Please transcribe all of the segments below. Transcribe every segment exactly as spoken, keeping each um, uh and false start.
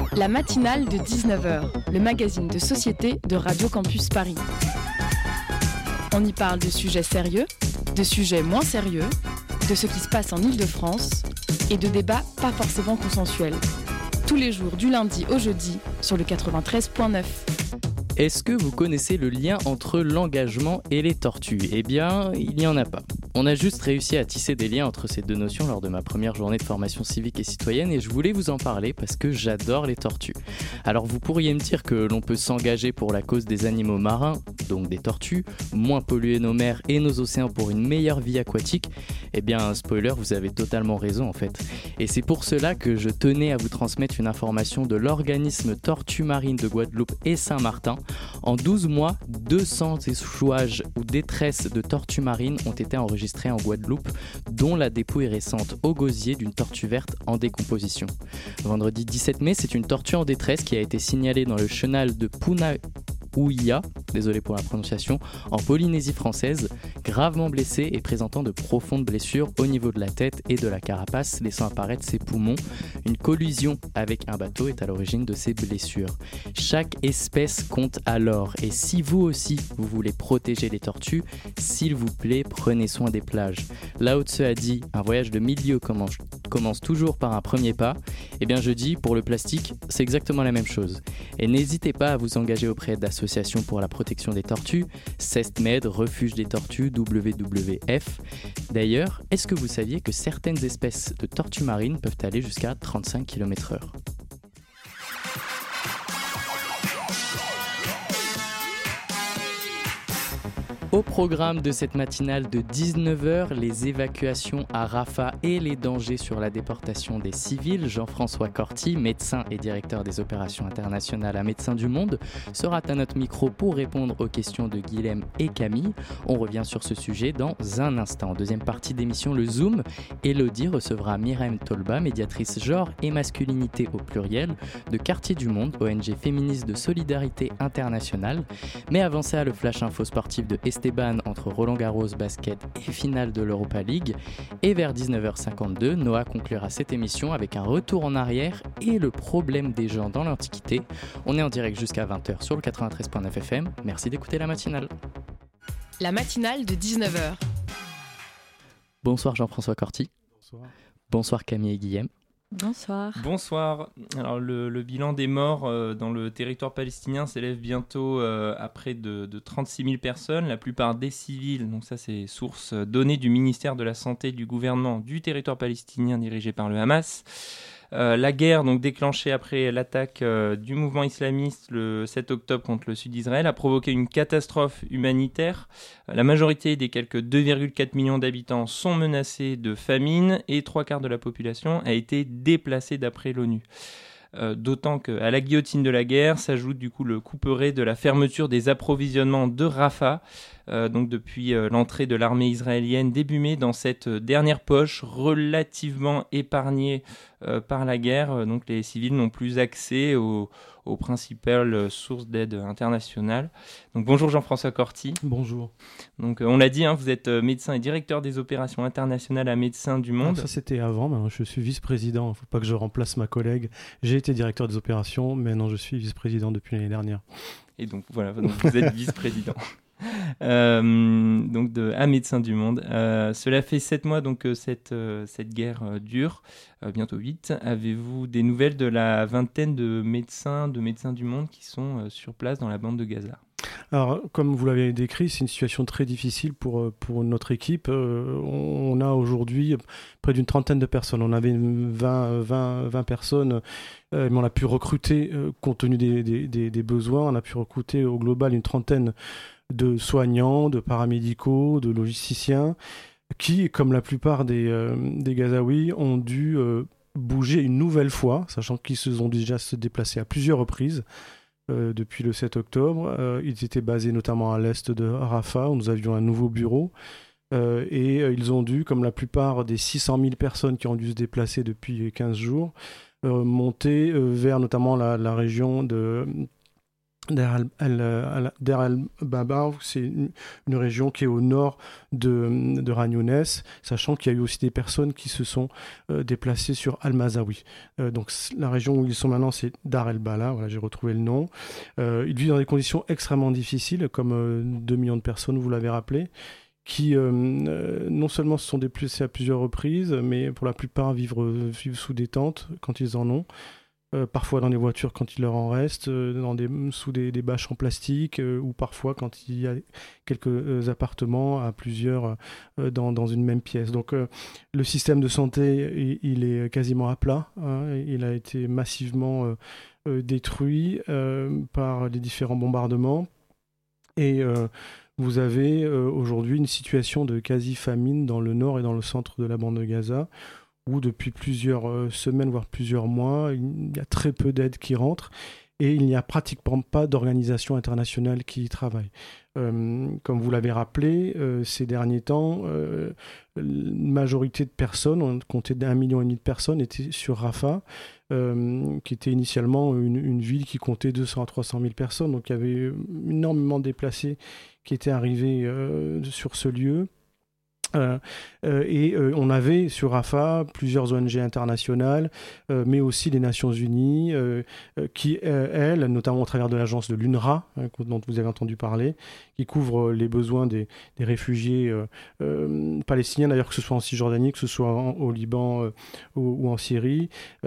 La matinale de dix-neuf heures, le magazine de société de Radio Campus Paris. On y parle de sujets sérieux, de sujets moins sérieux, de ce qui se passe en Île-de-France et de débats pas forcément consensuels. Tous les jours du lundi au jeudi sur le quatre-vingt-treize neuf. Est-ce que vous connaissez le lien entre l'engagement et les tortues ? Eh bien, il n'y en a pas. On a juste réussi à tisser des liens entre ces deux notions lors de ma première journée de formation civique et citoyenne et je voulais vous en parler parce que j'adore les tortues. Alors vous pourriez me dire que l'on peut s'engager pour la cause des animaux marins, donc des tortues, moins polluer nos mers et nos océans pour une meilleure vie aquatique. Eh bien, spoiler, vous avez totalement raison en fait. Et c'est pour cela que je tenais à vous transmettre une information de l'organisme Tortues Marines de Guadeloupe et Saint-Martin. En douze mois, deux cents échouages ou détresses de tortues marines ont été enregistrés en Guadeloupe, dont la dépouille récente au gosier d'une tortue verte en décomposition. Vendredi dix-sept mai, c'est une tortue en détresse qui a été signalée dans le chenal de Punaouia, désolé pour la prononciation, en Polynésie française, gravement blessée et présentant de profondes blessures au niveau de la tête et de la carapace, laissant apparaître ses poumons. Une collision avec un bateau est à l'origine de ces blessures. Chaque espèce compte alors, et si vous aussi vous voulez protéger les tortues, s'il vous plaît, prenez soin des plages. Lao Tse a dit, un voyage de milieu commence, commence toujours par un premier pas. Eh bien je dis, pour le plastique, c'est exactement la même chose. Et n'hésitez pas à vous engager auprès d'associations pour la protection des tortues, CESTMED, Refuge des tortues, W W F. D'ailleurs, est-ce que vous saviez que certaines espèces de tortues marines peuvent aller jusqu'à trente-cinq kilomètres heure ? Au programme de cette matinale de dix-neuf heures, les évacuations à Rafah et les dangers sur la déportation des civils. Jean-François Corti, médecin et directeur des opérations internationales à Médecins du Monde, sera à notre micro pour répondre aux questions de Guilhem et Camille. On revient sur ce sujet dans un instant. Deuxième partie d'émission, le Zoom. Elodie recevra Myriam Tolba, médiatrice genre et masculinité au pluriel de Quartier du Monde, O N G féministe de solidarité internationale. Mais avant ça, le flash info sportif de Esteban entre Roland-Garros basket et finale de l'Europa League. Et vers dix-neuf heures cinquante-deux, Noah conclura cette émission avec un retour en arrière et le problème des gens dans l'Antiquité. On est en direct jusqu'à vingt heures sur le quatre-vingt-treize neuf F M. Merci d'écouter la matinale. La matinale de dix-neuf heures. Bonsoir Jean-François Corti. Bonsoir. Bonsoir Camille et Guilhem. Bonsoir. Bonsoir. Alors le, le bilan des morts euh, dans le territoire palestinien s'élève bientôt euh, à près de, de trente-six mille personnes, la plupart des civils. Donc ça c'est source euh, données du ministère de la Santé du gouvernement du territoire palestinien dirigé par le Hamas. Euh, la guerre donc déclenchée après l'attaque euh, du mouvement islamiste le sept octobre contre le sud d'Israël a provoqué une catastrophe humanitaire. Euh, la majorité des quelques deux virgule quatre millions d'habitants sont menacés de famine et trois quarts de la population a été déplacée d'après l'ONU. Euh, d'autant qu'à la guillotine de la guerre s'ajoute du coup le couperet de la fermeture des approvisionnements de Rafah, euh, donc depuis euh, l'entrée de l'armée israélienne début mai dans cette dernière poche relativement épargnée euh, par la guerre. Euh, donc les civils n'ont plus accès aux, aux principales sources d'aide internationale. Donc bonjour Jean-François Corti. Bonjour. Donc euh, on l'a dit, hein, vous êtes euh, médecin et directeur des opérations internationales à Médecins du Monde. Alors ça c'était avant, maintenant je suis vice-président. Il ne faut pas que je remplace ma collègue. J'ai été directeur des opérations, mais non, je suis vice-président depuis l'année dernière. Et donc voilà, donc vous êtes vice-président. Euh, donc de, à Médecins du Monde. Euh, cela fait sept mois donc que cette, euh, cette guerre euh, dure, euh, bientôt huit. Avez-vous des nouvelles de la vingtaine de médecins, de Médecins du Monde qui sont euh, sur place dans la bande de Gaza ? Alors, comme vous l'avez décrit, c'est une situation très difficile pour, pour notre équipe. Euh, on, on a aujourd'hui près d'une trentaine de personnes. On avait vingt, vingt, vingt personnes, euh, mais on a pu recruter, euh, compte tenu des, des, des, des besoins, on a pu recruter au global une trentaine de soignants, de paramédicaux, de logisticiens, qui, comme la plupart des, euh, des Gazaouis, ont dû euh, bouger une nouvelle fois, sachant qu'ils se sont déjà se déplacés à plusieurs reprises euh, depuis le sept octobre. Euh, ils étaient basés notamment à l'est de Rafah, où nous avions un nouveau bureau. Euh, et euh, ils ont dû, comme la plupart des six cent mille personnes qui ont dû se déplacer depuis quinze jours, euh, monter euh, vers notamment la, la région de... Deir el-Baba, c'est une, une région qui est au nord de, de Khan Younes, sachant qu'il y a eu aussi des personnes qui se sont euh, déplacées sur Al-Mazawi. Euh, donc la région où ils sont maintenant, c'est Dar el-Bala, voilà, j'ai retrouvé le nom. Euh, ils vivent dans des conditions extrêmement difficiles, comme euh, deux millions de personnes, vous l'avez rappelé, qui euh, euh, non seulement se sont déplacées à plusieurs reprises, mais pour la plupart vivent, vivent sous des tentes quand ils en ont. Euh, parfois dans les voitures quand il leur en reste, euh, dans des, sous des, des bâches en plastique, euh, ou parfois quand il y a quelques euh, appartements à plusieurs euh, dans, dans une même pièce. Donc euh, le système de santé, il, il est quasiment à plat, hein, il a été massivement euh, euh, détruit euh, par les différents bombardements. Et euh, vous avez euh, aujourd'hui une situation de quasi-famine dans le nord et dans le centre de la bande de Gaza, où depuis plusieurs euh, semaines, voire plusieurs mois, il y a très peu d'aide qui rentre et il n'y a pratiquement pas d'organisation internationale qui y travaille. Euh, comme vous l'avez rappelé, euh, ces derniers temps, euh, une majorité de personnes, on comptait d'un million et demi de personnes, étaient sur Rafah, euh, qui était initialement une, une ville qui comptait deux cents à trois cent mille personnes. Donc il y avait énormément de déplacés qui étaient arrivés euh, sur ce lieu. Euh, euh, et euh, on avait sur Rafah plusieurs O N G internationales, euh, mais aussi les Nations Unies, euh, euh, qui, euh, elles, notamment au travers de l'agence de l'U N R W A, hein, dont vous avez entendu parler, qui couvre les besoins des, des réfugiés euh, euh, palestiniens, d'ailleurs, que ce soit en Cisjordanie, que ce soit en, au Liban euh, ou, ou en Syrie.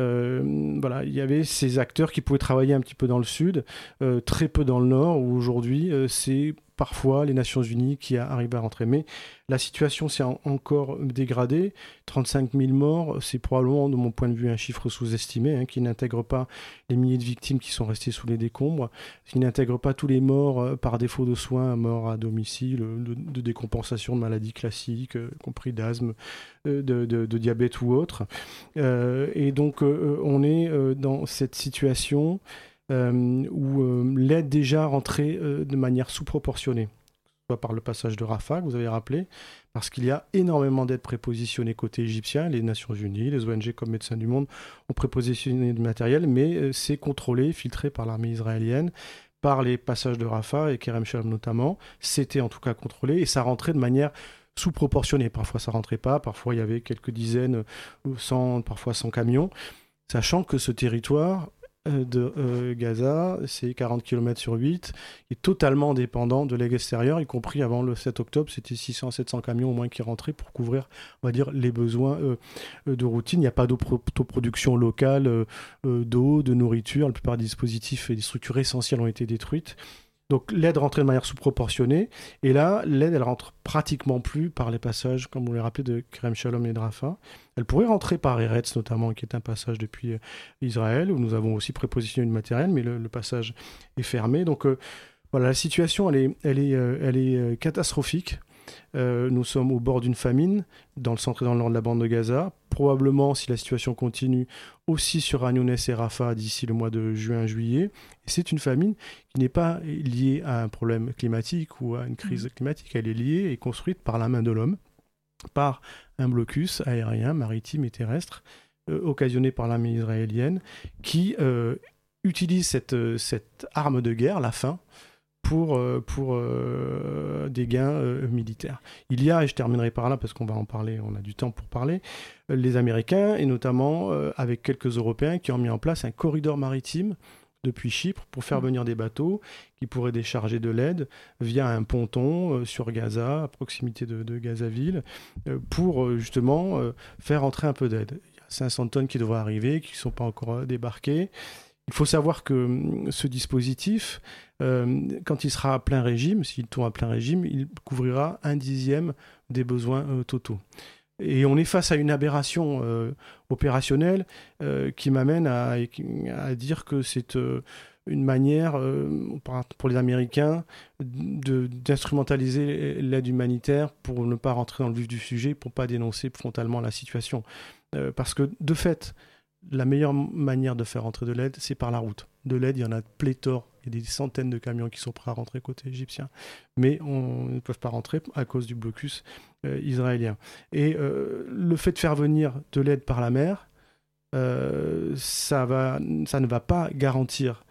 Euh, voilà, il y avait ces acteurs qui pouvaient travailler un petit peu dans le sud, euh, très peu dans le nord, où aujourd'hui, euh, c'est parfois les Nations Unies qui arrivent à rentrer. Mais la situation s'est en, encore dégradée. trente-cinq mille morts, c'est probablement, de mon point de vue, un chiffre sous-estimé, hein, qui n'intègre pas les milliers de victimes qui sont restées sous les décombres, qui n'intègre pas tous les morts euh, par défaut de soins, morts à domicile, de, de décompensation de maladies classiques, euh, compris d'asthme, euh, de, de, de diabète ou autre. Euh, et donc, euh, on est euh, dans cette situation Euh, où euh, l'aide déjà rentrait euh, de manière sous-proportionnée, soit par le passage de Rafah, que vous avez rappelé, parce qu'il y a énormément d'aides prépositionnées côté égyptien, les Nations Unies, les O N G comme Médecins du Monde ont prépositionné du matériel, mais euh, c'est contrôlé, filtré par l'armée israélienne, par les passages de Rafah et Kerem Shalom notamment, c'était en tout cas contrôlé, et ça rentrait de manière sous-proportionnée. Parfois ça rentrait pas, parfois il y avait quelques dizaines, cent, parfois cent camions, sachant que ce territoire de euh, Gaza, c'est quarante kilomètres sur huit, est totalement dépendant de l'aide extérieure, y compris avant le sept octobre, c'était six cents à sept cents camions au moins qui rentraient pour couvrir, on va dire, les besoins euh, de routine. Il n'y a pas d'autoproduction locale euh, d'eau, de nourriture, la plupart des dispositifs et des structures essentielles ont été détruites. Donc l'aide rentrait de manière sous-proportionnée, et là, l'aide, elle rentre pratiquement plus par les passages, comme vous l'avez rappelé, de Kerem Shalom et de Rafah. Elle pourrait rentrer par Eretz, notamment, qui est un passage depuis Israël, où nous avons aussi prépositionné du matériel, mais le, le passage est fermé. Donc euh, voilà, la situation, elle est, elle est, euh, elle est euh, catastrophique. Euh, nous sommes au bord d'une famine, dans le centre et dans le nord de la bande de Gaza. Probablement, si la situation continue, aussi sur Khan Younes et Rafah d'ici le mois de juin-juillet. Et c'est une famine qui n'est pas liée à un problème climatique ou à une crise climatique. Elle est liée et construite par la main de l'homme, par un blocus aérien, maritime et terrestre, euh, occasionné par l'armée israélienne, qui euh, utilise cette, cette arme de guerre, la faim, pour, euh, pour euh, des gains euh, militaires. Il y a, et je terminerai par là parce qu'on va en parler, on a du temps pour parler, euh, les Américains, et notamment euh, avec quelques Européens qui ont mis en place un corridor maritime depuis Chypre pour faire venir des bateaux qui pourraient décharger de l'aide via un ponton euh, sur Gaza, à proximité de, de Gazaville, euh, pour euh, justement euh, faire entrer un peu d'aide. Il y a cinq cents tonnes qui devraient arriver, qui ne sont pas encore euh, débarquées. Il faut savoir que ce dispositif, euh, quand il sera à plein régime, s'il tourne à plein régime, il couvrira un dixième des besoins euh, totaux. Et on est face à une aberration euh, opérationnelle euh, qui m'amène à, à dire que c'est euh, une manière euh, pour les Américains de, d'instrumentaliser l'aide humanitaire pour ne pas rentrer dans le vif du sujet, pour ne pas dénoncer frontalement la situation. Euh, parce que de fait, la meilleure manière de faire rentrer de l'aide, c'est par la route. De l'aide, il y en a pléthore. Il y a des centaines de camions qui sont prêts à rentrer côté égyptien. Mais on ne peut pas rentrer à cause du blocus euh, israélien. Et euh, le fait de faire venir de l'aide par la mer, euh, ça, va, ça ne va pas garantir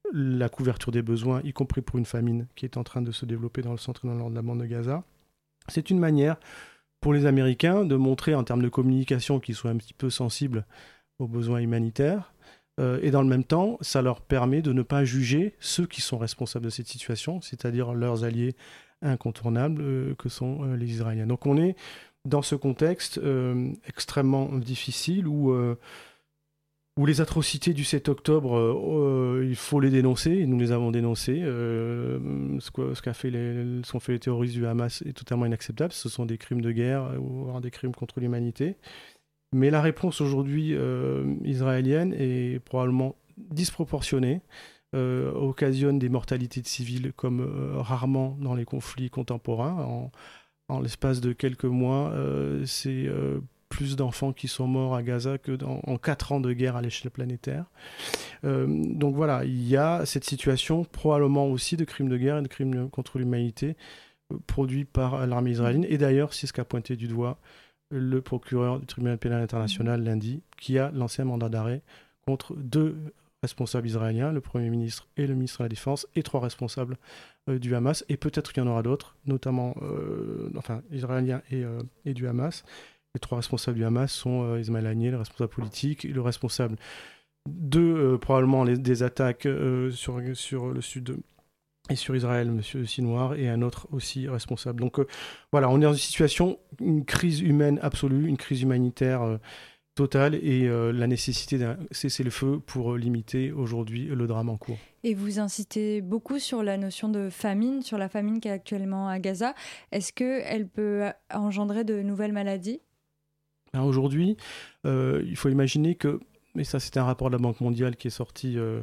la couverture des besoins, y compris pour une famine qui est en train de se développer dans le centre et dans le nord de la bande de Gaza. C'est une manière pour les Américains de montrer en termes de communication qu'ils soient un petit peu sensibles aux besoins humanitaires. Euh, et dans le même temps, ça leur permet de ne pas juger ceux qui sont responsables de cette situation, c'est-à-dire leurs alliés incontournables euh, que sont euh, les Israéliens. Donc on est dans ce contexte euh, extrêmement difficile où, euh, où les atrocités du sept octobre, euh, euh, il faut les dénoncer, et nous les avons dénoncées. Euh, ce, que, ce qu'a fait les, sont fait les terroristes du Hamas est totalement inacceptable. Ce sont des crimes de guerre ou des crimes contre l'humanité. Mais la réponse aujourd'hui euh, israélienne est probablement disproportionnée, euh, occasionne des mortalités de civils comme euh, rarement dans les conflits contemporains. En, en l'espace de quelques mois, euh, c'est euh, plus d'enfants qui sont morts à Gaza que dans, en quatre ans de guerre à l'échelle planétaire. Euh, donc voilà, il y a cette situation probablement aussi de crimes de guerre et de crimes contre l'humanité euh, produits par l'armée israélienne. Et d'ailleurs, c'est ce qu'a pointé du doigt le procureur du tribunal pénal international lundi, qui a lancé un mandat d'arrêt contre deux responsables israéliens, le Premier ministre et le ministre de la Défense, et trois responsables euh, du Hamas. Et peut-être qu'il y en aura d'autres, notamment euh, enfin, israéliens et, euh, et du Hamas. Les trois responsables du Hamas sont euh, Ismaël Haniyeh, le responsable politique, et le responsable de euh, probablement les, des attaques euh, sur, sur le sud de et sur Israël, M. Sinwar, et un autre aussi responsable. Donc euh, voilà, on est dans une situation, une crise humaine absolue, une crise humanitaire euh, totale, et euh, la nécessité d'un cessez-le-feu pour euh, limiter aujourd'hui le drame en cours. Et vous insistez beaucoup sur la notion de famine, sur la famine qui est actuellement à Gaza. Est-ce qu'elle peut engendrer de nouvelles maladies ? Alors aujourd'hui, euh, il faut imaginer que mais ça, c'était un rapport de la Banque mondiale qui est sorti euh,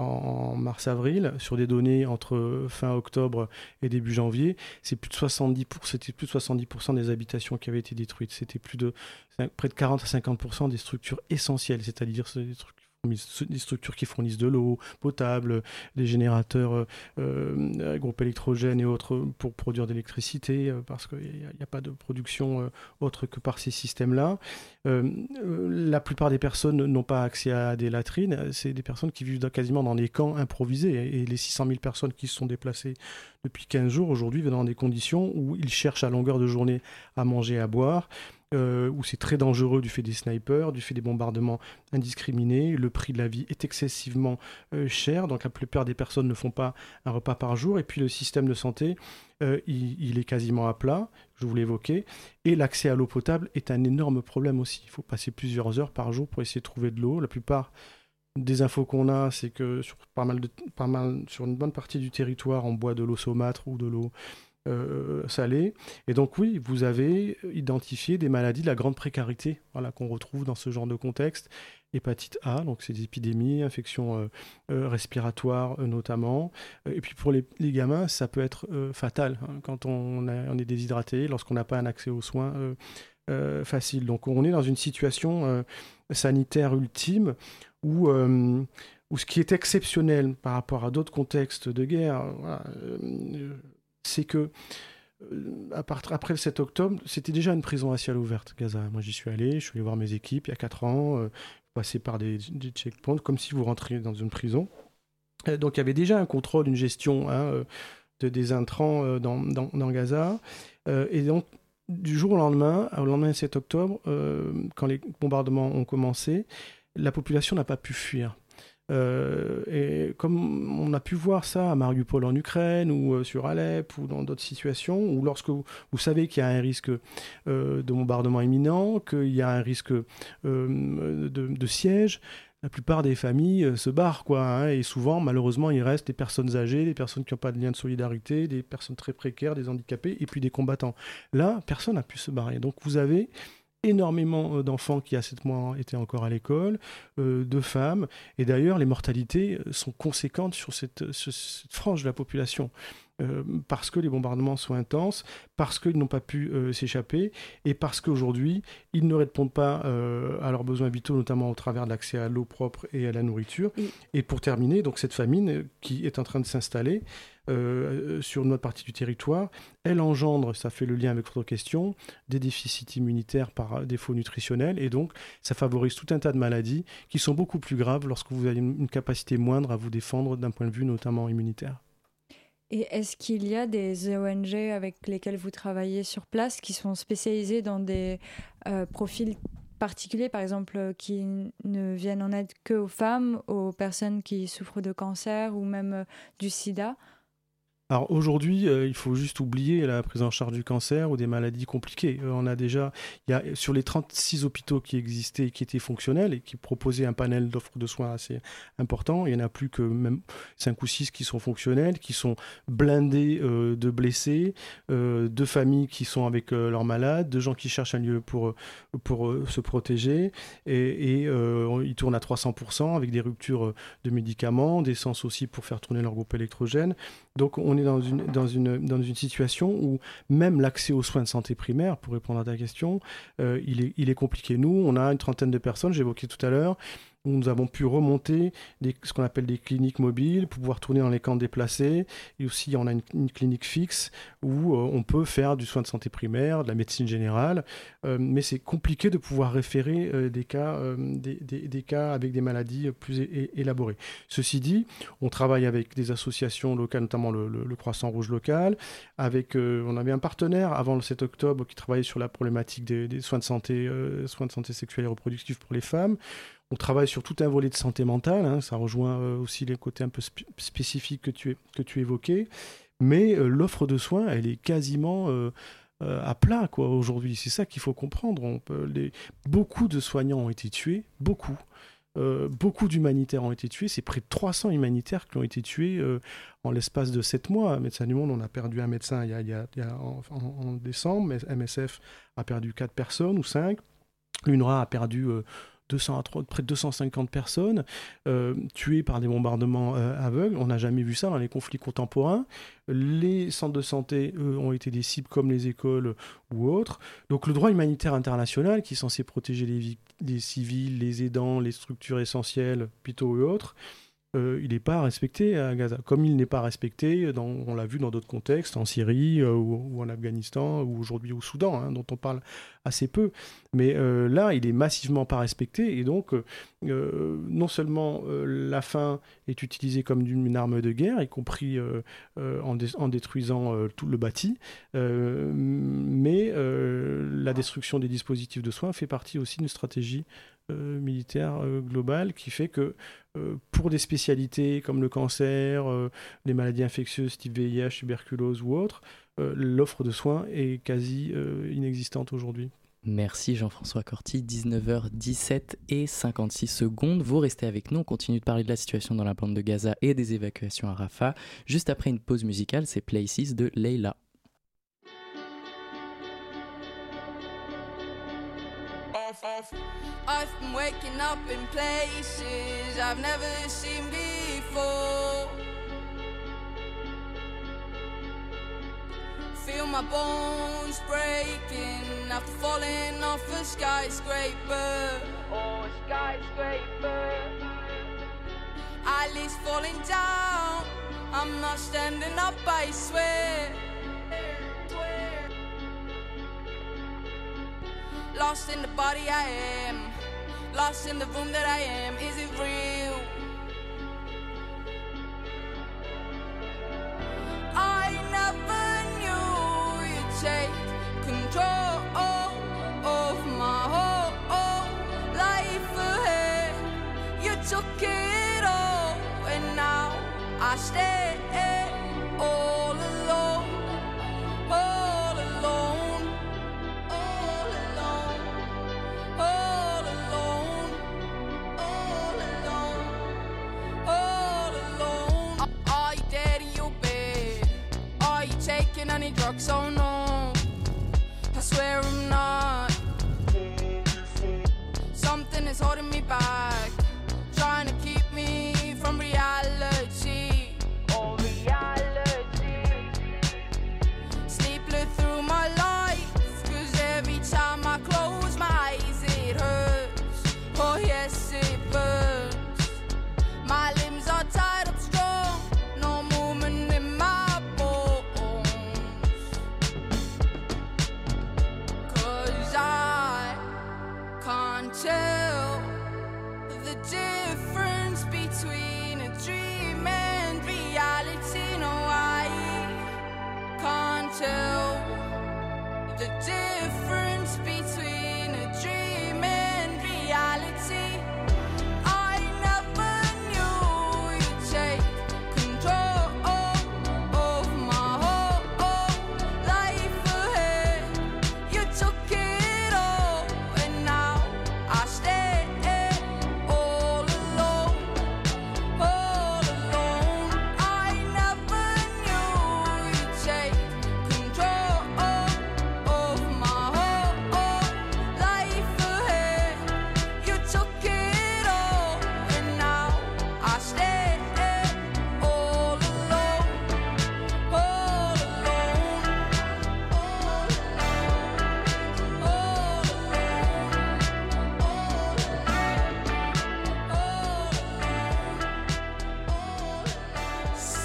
en mars-avril sur des données entre fin octobre et début janvier. C'est plus de soixante-dix pour cent, c'était plus de soixante-dix pour cent des habitations qui avaient été détruites. C'était plus de près de quarante à cinquante pour cent des structures essentielles, c'est-à-dire des trucs des structures qui fournissent de l'eau potable, des générateurs euh, groupes électrogènes et autres pour produire de l'électricité, euh, parce qu'il n'y a, a pas de production euh, autre que par ces systèmes-là. Euh, euh, la plupart des personnes n'ont pas accès à des latrines. C'est des personnes qui vivent dans, quasiment dans des camps improvisés. Et les six cent mille personnes qui se sont déplacées depuis quinze jours, aujourd'hui, vivent dans des conditions où ils cherchent à longueur de journée à manger, à boire. Euh, où c'est très dangereux du fait des snipers, du fait des bombardements indiscriminés. Le prix de la vie est excessivement euh, cher, donc la plupart des personnes ne font pas un repas par jour. Et puis le système de santé, euh, il, il est quasiment à plat, je vous l'évoquais. Et l'accès à l'eau potable est un énorme problème aussi. Il faut passer plusieurs heures par jour pour essayer de trouver de l'eau. La plupart des infos qu'on a, c'est que sur, pas mal de, pas mal, sur une bonne partie du territoire, on boit de l'eau saumâtre ou de l'eau Euh, salée. Et donc oui, vous avez identifié des maladies de la grande précarité, voilà, qu'on retrouve dans ce genre de contexte. Hépatite A, donc c'est des épidémies, infections euh, euh, respiratoires euh, notamment. Et puis pour les, les gamins, ça peut être euh, fatal hein, quand on, a, on est déshydraté, lorsqu'on n'a pas un accès aux soins euh, euh, facile. Donc on est dans une situation euh, sanitaire ultime où, euh, où ce qui est exceptionnel par rapport à d'autres contextes de guerre, voilà, euh, c'est que euh, à part, après le sept octobre, c'était déjà une prison à ciel ouvert, Gaza. Moi, j'y suis allé, je suis allé voir mes équipes il y a quatre ans, euh, passer par des, des checkpoints, comme si vous rentriez dans une prison. Euh, donc, il y avait déjà un contrôle, une gestion hein, de, des intrants euh, dans, dans, dans Gaza. Euh, et donc, du jour au lendemain, au lendemain du sept octobre, euh, quand les bombardements ont commencé, la population n'a pas pu fuir. Euh, et comme on a pu voir ça à Mariupol en Ukraine ou euh, sur Alep ou dans d'autres situations, où lorsque vous, vous savez qu'il y a un risque euh, de bombardement imminent, qu'il y a un risque euh, de, de siège, la plupart des familles euh, se barrent, quoi, hein, et souvent, malheureusement, il reste des personnes âgées, des personnes qui n'ont pas de lien de solidarité, des personnes très précaires, des handicapés, et puis des combattants. Là, personne n'a pu se barrer. Donc vous avez énormément d'enfants qui à sept mois étaient encore à l'école, euh, de femmes, et d'ailleurs les mortalités sont conséquentes sur cette, sur cette frange de la population. euh, parce que les bombardements sont intenses, parce qu'ils n'ont pas pu euh, s'échapper, et parce qu'aujourd'hui, ils ne répondent pas euh, à leurs besoins vitaux, notamment au travers de l'accès à l'eau propre et à la nourriture. Oui. Et pour terminer, donc cette famine qui est en train de s'installer euh, sur notre partie du territoire, elle engendre, ça fait le lien avec votre question, des déficits immunitaires par défaut nutritionnel, et donc ça favorise tout un tas de maladies qui sont beaucoup plus graves lorsque vous avez une capacité moindre à vous défendre d'un point de vue notamment immunitaire. Et est-ce qu'il y a des O N G avec lesquelles vous travaillez sur place qui sont spécialisées dans des euh, profils particuliers, par exemple, qui ne viennent en aide qu'aux femmes, aux personnes qui souffrent de cancer ou même euh, du sida ? Alors aujourd'hui, euh, il faut juste oublier la prise en charge du cancer ou des maladies compliquées. Euh, on a déjà, il y a, sur les trente-six hôpitaux qui existaient, qui étaient fonctionnels et qui proposaient un panel d'offres de soins assez important, il n'y en a plus que même cinq ou six qui sont fonctionnels, qui sont blindés euh, de blessés, euh, de familles qui sont avec euh, leurs malades, de gens qui cherchent un lieu pour, pour euh, se protéger. Et, et euh, ils tournent à trois cents pour cent avec des ruptures de médicaments, d'essence aussi pour faire tourner leur groupe électrogène. Donc on est dans une, dans, une, dans une situation où même l'accès aux soins de santé primaire, pour répondre à ta question, euh, il, est, il est compliqué. Nous, on a une trentaine de personnes, j'évoquais tout à l'heure, où nous avons pu remonter des, ce qu'on appelle des cliniques mobiles pour pouvoir tourner dans les camps déplacés. Et aussi, on a une, une clinique fixe où euh, on peut faire du soin de santé primaire, de la médecine générale. Euh, mais c'est compliqué de pouvoir référer euh, des, cas, euh, des, des, des cas avec des maladies plus é- élaborées. Ceci dit, on travaille avec des associations locales, notamment le, le, le Croissant Rouge local. Avec, euh, on avait un partenaire avant le sept octobre qui travaillait sur la problématique des, des soins de santé, euh, soins de santé sexuelle et reproductive pour les femmes. On travaille sur tout un volet de santé mentale, hein, ça rejoint euh, aussi les côtés un peu sp- spécifiques que tu, que tu évoquais, mais euh, l'offre de soins, elle est quasiment euh, euh, à plat quoi, aujourd'hui. C'est ça qu'il faut comprendre. On peut, les... Beaucoup de soignants ont été tués, beaucoup. Euh, beaucoup d'humanitaires ont été tués. C'est près de trois cents humanitaires qui ont été tués euh, en l'espace de sept mois. Médecins du Monde, on a perdu un médecin il y a, il y a, il y a en, en, en décembre. M S F a perdu quatre personnes ou cinq. L'U N R W A a perdu... Euh, deux cents à trois, près de deux cent cinquante personnes euh, tuées par des bombardements euh, aveugles. On n'a jamais vu ça dans les conflits contemporains. Les centres de santé, eux, ont été des cibles comme les écoles ou autres. Donc le droit humanitaire international, qui est censé protéger les, les civils, les aidants, les structures essentielles, hôpitaux et autres, Euh, il n'est pas respecté à Gaza, comme il n'est pas respecté, dans, on l'a vu dans d'autres contextes, en Syrie euh, ou, ou en Afghanistan, ou aujourd'hui au Soudan, hein, dont on parle assez peu. Mais euh, là, il est massivement pas respecté, et donc euh, non seulement euh, la faim est utilisée comme une, une arme de guerre, y compris euh, euh, en, dé- en détruisant euh, tout le bâti, euh, mais euh, la destruction des dispositifs de soins fait partie aussi d'une stratégie Euh, militaire euh, globale qui fait que euh, pour des spécialités comme le cancer, euh, les maladies infectieuses type V I H, tuberculose ou autres, euh, l'offre de soins est quasi euh, inexistante aujourd'hui. Merci Jean-François Corti, dix-neuf heures dix-sept et cinquante-six secondes. Vous restez avec nous, on continue de parler de la situation dans la bande de Gaza et des évacuations à Rafah. Juste après une pause musicale, c'est Places de Leila. I've been waking up in places I've never seen before. Feel my bones breaking after falling off a skyscraper. Oh, a skyscraper. Eyelids falling down, I'm not standing up, I swear. Lost in the body I am, lost in the room that I am. Is it real? I never knew you'd take control of my whole life ahead. You took it all, and now I stay all alone, all alone. Any drugs, oh no, I swear I'm not. Something is holding me back, trying to keep me from reality. Oh, reality.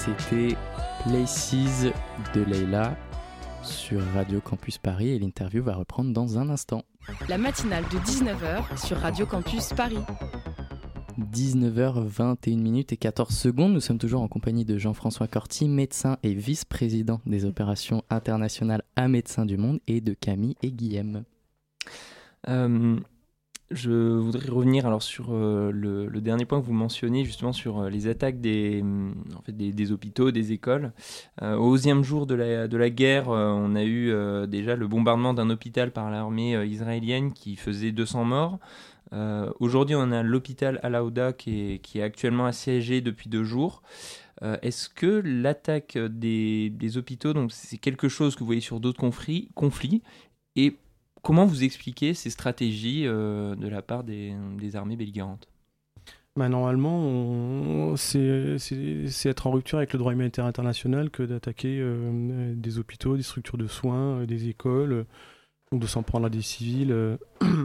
C'était Places de Leila sur Radio Campus Paris et l'interview va reprendre dans un instant. La matinale de dix-neuf heures sur Radio Campus Paris. dix-neuf heures vingt et une minutes et quatorze secondes. Nous sommes toujours en compagnie de Jean-François Corti, médecin et vice-président des opérations internationales à Médecins du Monde, et de Camille et Guillaume. Euh, je voudrais revenir alors sur euh, le, le dernier point que vous mentionnez, justement sur euh, les attaques des, en fait, des, des hôpitaux, des écoles. Euh, au onzième jour de la, de la guerre, euh, on a eu euh, déjà le bombardement d'un hôpital par l'armée euh, israélienne qui faisait deux cents morts. Euh, aujourd'hui, on a l'hôpital Al-Aouda qui est, qui est actuellement assiégé depuis deux jours. Euh, est-ce que l'attaque des, des hôpitaux, donc c'est quelque chose que vous voyez sur d'autres conflits, conflits et comment vous expliquez ces stratégies euh, de la part des, des armées belligérantes ? Bah, normalement, on... c'est, c'est, c'est être en rupture avec le droit humanitaire international que d'attaquer euh, des hôpitaux, des structures de soins, euh, des écoles, euh, ou de s'en prendre à des civils euh,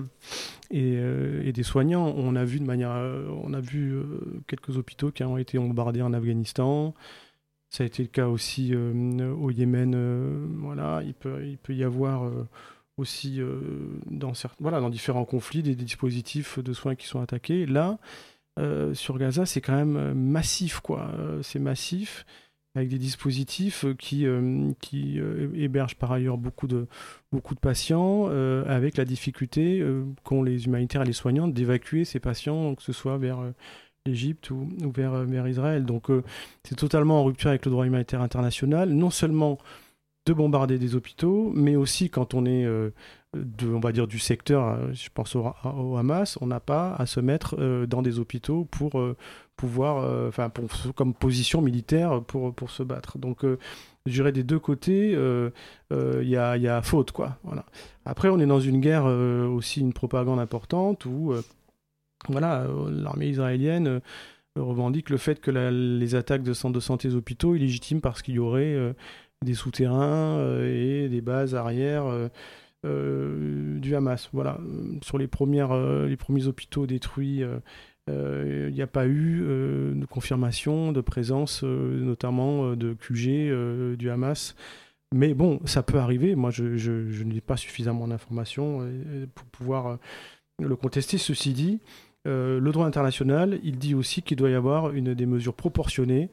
et, euh, et des soignants. On a vu de manière, euh, on a vu euh, quelques hôpitaux qui ont été bombardés en Afghanistan. Ça a été le cas aussi euh, au Yémen. Euh, voilà, il peut, il peut y avoir euh, aussi euh, dans, certes, voilà, dans différents conflits des, des dispositifs de soins qui sont attaqués. Là, euh, sur Gaza, c'est quand même massif, quoi. Euh, c'est massif, avec des dispositifs qui, euh, qui euh, hébergent par ailleurs beaucoup de, beaucoup de patients, euh, avec la difficulté euh, qu'ont les humanitaires et les soignants d'évacuer ces patients, que ce soit vers euh, l'Égypte ou, ou vers, vers Israël. Donc euh, c'est totalement en rupture avec le droit humanitaire international, non seulement de bombarder des hôpitaux, mais aussi quand on est euh, de, on va dire du secteur, euh, je pense au, au Hamas, on n'a pas à se mettre euh, dans des hôpitaux pour euh, pouvoir, enfin euh, comme position militaire pour, pour se battre. Donc euh, je dirais des deux côtés, il euh, euh, y, a, y a faute, quoi. Voilà. Après, on est dans une guerre euh, aussi, une propagande importante où euh, voilà, euh, l'armée israélienne euh, revendique le fait que la, les attaques de centres de santé et des hôpitaux illégitimes parce qu'il y aurait euh, des souterrains euh, et des bases arrières euh, euh, du Hamas. Voilà. Sur les, premières, euh, les premiers hôpitaux détruits, il euh, n'y euh, a pas eu euh, de confirmation de présence, euh, notamment euh, de Q G euh, du Hamas. Mais bon, ça peut arriver. Moi, je, je, je n'ai pas suffisamment d'informations euh, pour pouvoir euh, le contester. Ceci dit, euh, le droit international, il dit aussi qu'il doit y avoir une, des mesures proportionnées.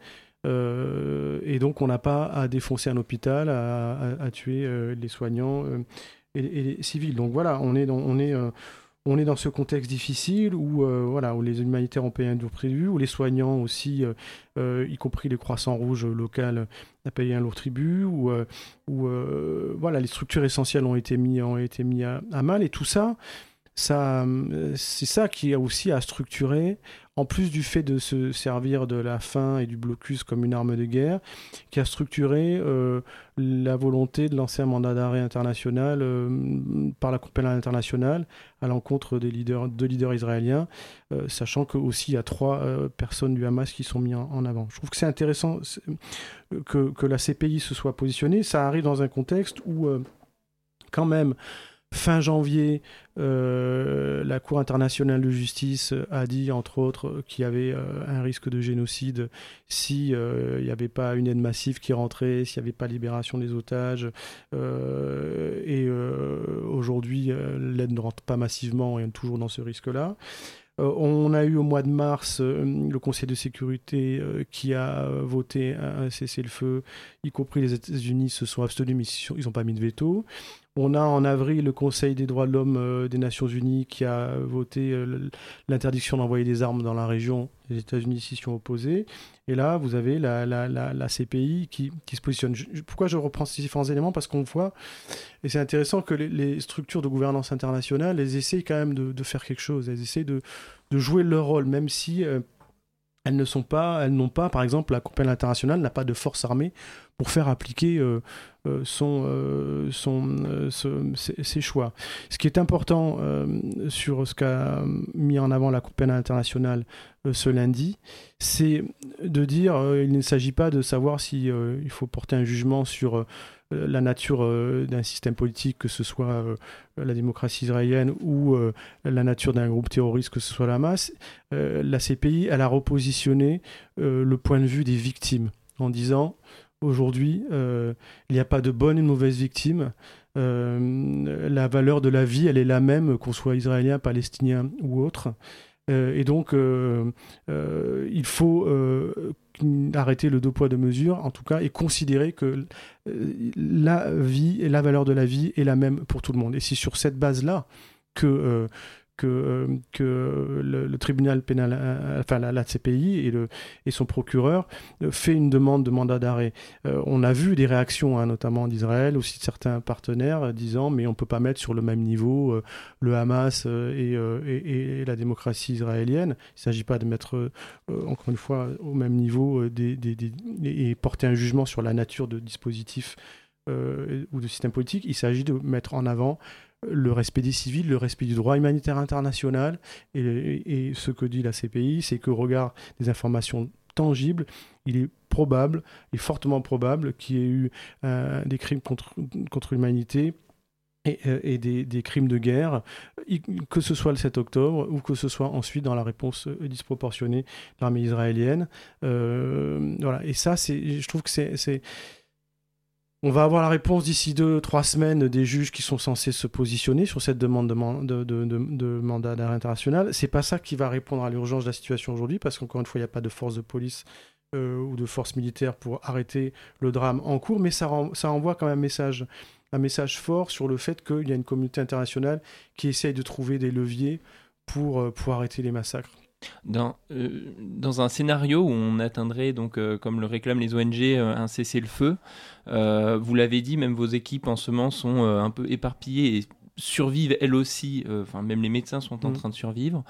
Euh, et donc on n'a pas à défoncer un hôpital, à, à, à tuer euh, les soignants euh, et, et les civils. Donc voilà, on est dans, on est, euh, on est dans ce contexte difficile où, euh, voilà, où les humanitaires ont payé un lourd tribut, où les soignants aussi, euh, euh, y compris les Croissants Rouges locales, ont payé un lourd tribut, où, euh, où euh, voilà, les structures essentielles ont été mis, ont été mis à, à mal, et tout ça, ça, c'est ça qui a aussi à structurer, en plus du fait de se servir de la faim et du blocus comme une arme de guerre, qui a structuré euh, la volonté de lancer un mandat d'arrêt international euh, par la Cour pénale internationale à l'encontre des leaders, de leaders israéliens, euh, sachant qu'aussi il y a trois euh, personnes du Hamas qui sont mises en, en avant. Je trouve que c'est intéressant c'est, que, que la C P I se soit positionnée. Ça arrive dans un contexte où, euh, quand même, fin janvier, euh, la Cour internationale de justice a dit, entre autres, qu'il y avait euh, un risque de génocide s'il euh, n'y avait pas une aide massive qui rentrait, s'il n'y avait pas libération des otages. Euh, et euh, aujourd'hui, euh, l'aide ne rentre pas massivement et on est toujours dans ce risque-là. Euh, on a eu au mois de mars euh, le Conseil de sécurité euh, qui a euh, voté un, un cessez-le-feu, y compris les États-Unis se sont abstenus, mais ils n'ont pas mis de veto. On a en avril le Conseil des droits de l'homme euh, des Nations Unies qui a voté euh, l'interdiction d'envoyer des armes dans la région. Les États-Unis s'y sont opposés. Et là, vous avez la, la, la, la C P I qui, qui se positionne. Je, pourquoi je reprends ces différents éléments ? Parce qu'on voit, et c'est intéressant que les, les structures de gouvernance internationale, elles essayent quand même de, de faire quelque chose. Elles essayent de, de jouer leur rôle, même si euh, elles ne sont pas, elles n'ont pas, par exemple, la Cour pénale internationale n'a pas de force armée pour faire appliquer euh, euh, son, euh, son, euh, ce, ses, ses choix. Ce qui est important euh, sur ce qu'a mis en avant la Cour pénale internationale euh, ce lundi, c'est de dire euh, il ne s'agit pas de savoir si euh, il faut porter un jugement sur euh, la nature euh, d'un système politique, que ce soit euh, la démocratie israélienne ou euh, la nature d'un groupe terroriste, que ce soit la Hamas. Euh, la C P I, elle a repositionné euh, le point de vue des victimes. en disant aujourd'hui, euh, il n'y a pas de bonne et de mauvaise victime. Euh, la valeur de la vie, elle est la même, qu'on soit israélien, palestinien ou autre. Euh, et donc, euh, euh, il faut euh, arrêter le deux poids deux mesures, en tout cas, et considérer que euh, la vie et la valeur de la vie est la même pour tout le monde. Et c'est sur cette base-là que... Euh, que, euh, que le, le tribunal pénal, euh, enfin la, la C P I et, le, et son procureur euh, fait une demande de mandat d'arrêt. Euh, on a vu des réactions, hein, notamment d'Israël, aussi de certains partenaires, euh, disant mais on ne peut pas mettre sur le même niveau euh, le Hamas euh, et, euh, et, et la démocratie israélienne. Il ne s'agit pas de mettre, euh, encore une fois, au même niveau euh, des, des, des, et porter un jugement sur la nature de dispositifs euh, ou de systèmes politiques. Il s'agit de mettre en avant le respect des civils, le respect du droit humanitaire international. Et, et, et ce que dit la C P I, c'est qu'au regard des informations tangibles, il est probable, et fortement probable, qu'il y ait eu euh, des crimes contre, contre l'humanité et, et des, des crimes de guerre, que ce soit le sept octobre ou que ce soit ensuite dans la réponse disproportionnée de l'armée israélienne. Euh, voilà. Et ça, c'est, je trouve que c'est... c'est On va avoir la réponse d'ici deux, trois semaines des juges qui sont censés se positionner sur cette demande de, man- de, de, de, de mandat d'arrêt international. C'est pas ça qui va répondre à l'urgence de la situation aujourd'hui, parce qu'encore une fois, il n'y a pas de force de police euh, ou de force militaire pour arrêter le drame en cours, mais ça, ren- ça envoie quand même un message, un message fort sur le fait qu'il y a une communauté internationale qui essaye de trouver des leviers pour, euh, pour arrêter les massacres. Dans, euh, dans un scénario où on atteindrait, donc, euh, comme le réclament les O N G, euh, un cessez-le-feu, euh, vous l'avez dit, même vos équipes en ce moment sont euh, un peu éparpillées et survivent elles aussi, enfin euh, même les médecins sont en mmh. train de survivre.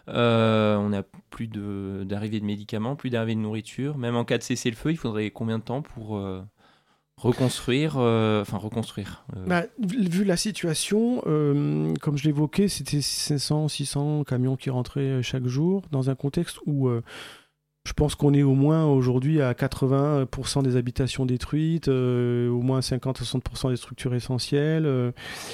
Euh, on n'a plus de, d'arrivée de médicaments, plus d'arrivée de nourriture. Même en cas de cessez-le-feu, il faudrait combien de temps pour... Euh reconstruire, euh, enfin reconstruire. Euh... Bah, vu la situation, euh, comme je l'évoquais, c'était cinq cents, six cents camions qui rentraient chaque jour, dans un contexte où euh, je pense qu'on est au moins aujourd'hui à quatre-vingts pour cent des habitations détruites, euh, au moins cinquante à soixante pour cent des structures essentielles. Euh,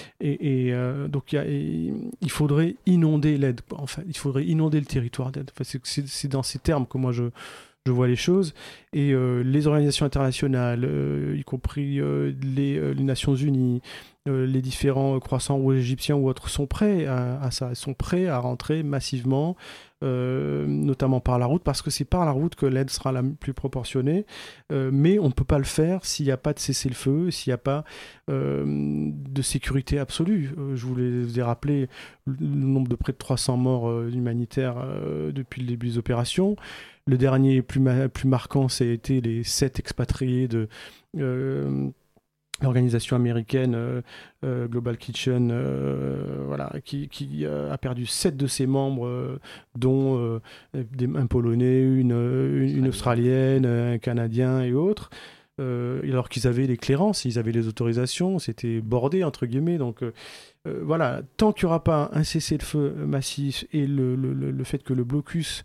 et et euh, donc y a, et, il faudrait inonder l'aide. Enfin, il faudrait inonder le territoire d'aide. Enfin, c'est, c'est, c'est dans ces termes que moi je... je vois les choses, et euh, les organisations internationales, euh, y compris euh, les, euh, les Nations Unies, euh, les différents euh, croissants ou égyptiens ou autres sont prêts à, à ça, sont prêts à rentrer massivement, euh, notamment par la route, parce que c'est par la route que l'aide sera la plus proportionnée, euh, mais on ne peut pas le faire s'il n'y a pas de cessez-le-feu, s'il n'y a pas euh, de sécurité absolue. Euh, je vous, les, vous ai rappelé le nombre de près de trois cents morts euh, humanitaires euh, depuis le début des opérations. Le dernier plus, ma- plus marquant, ça a été les sept expatriés de euh, l'organisation américaine euh, euh, Global Kitchen, euh, voilà, qui, qui euh, a perdu sept de ses membres, euh, dont euh, des, un Polonais, une, une, une Australienne, un Canadien et autres. Euh, alors qu'ils avaient les clairances, ils avaient les autorisations, c'était bordé, entre guillemets. Donc euh, euh, voilà, tant qu'il n'y aura pas un cessez-le-feu massif et le, le, le, le fait que le blocus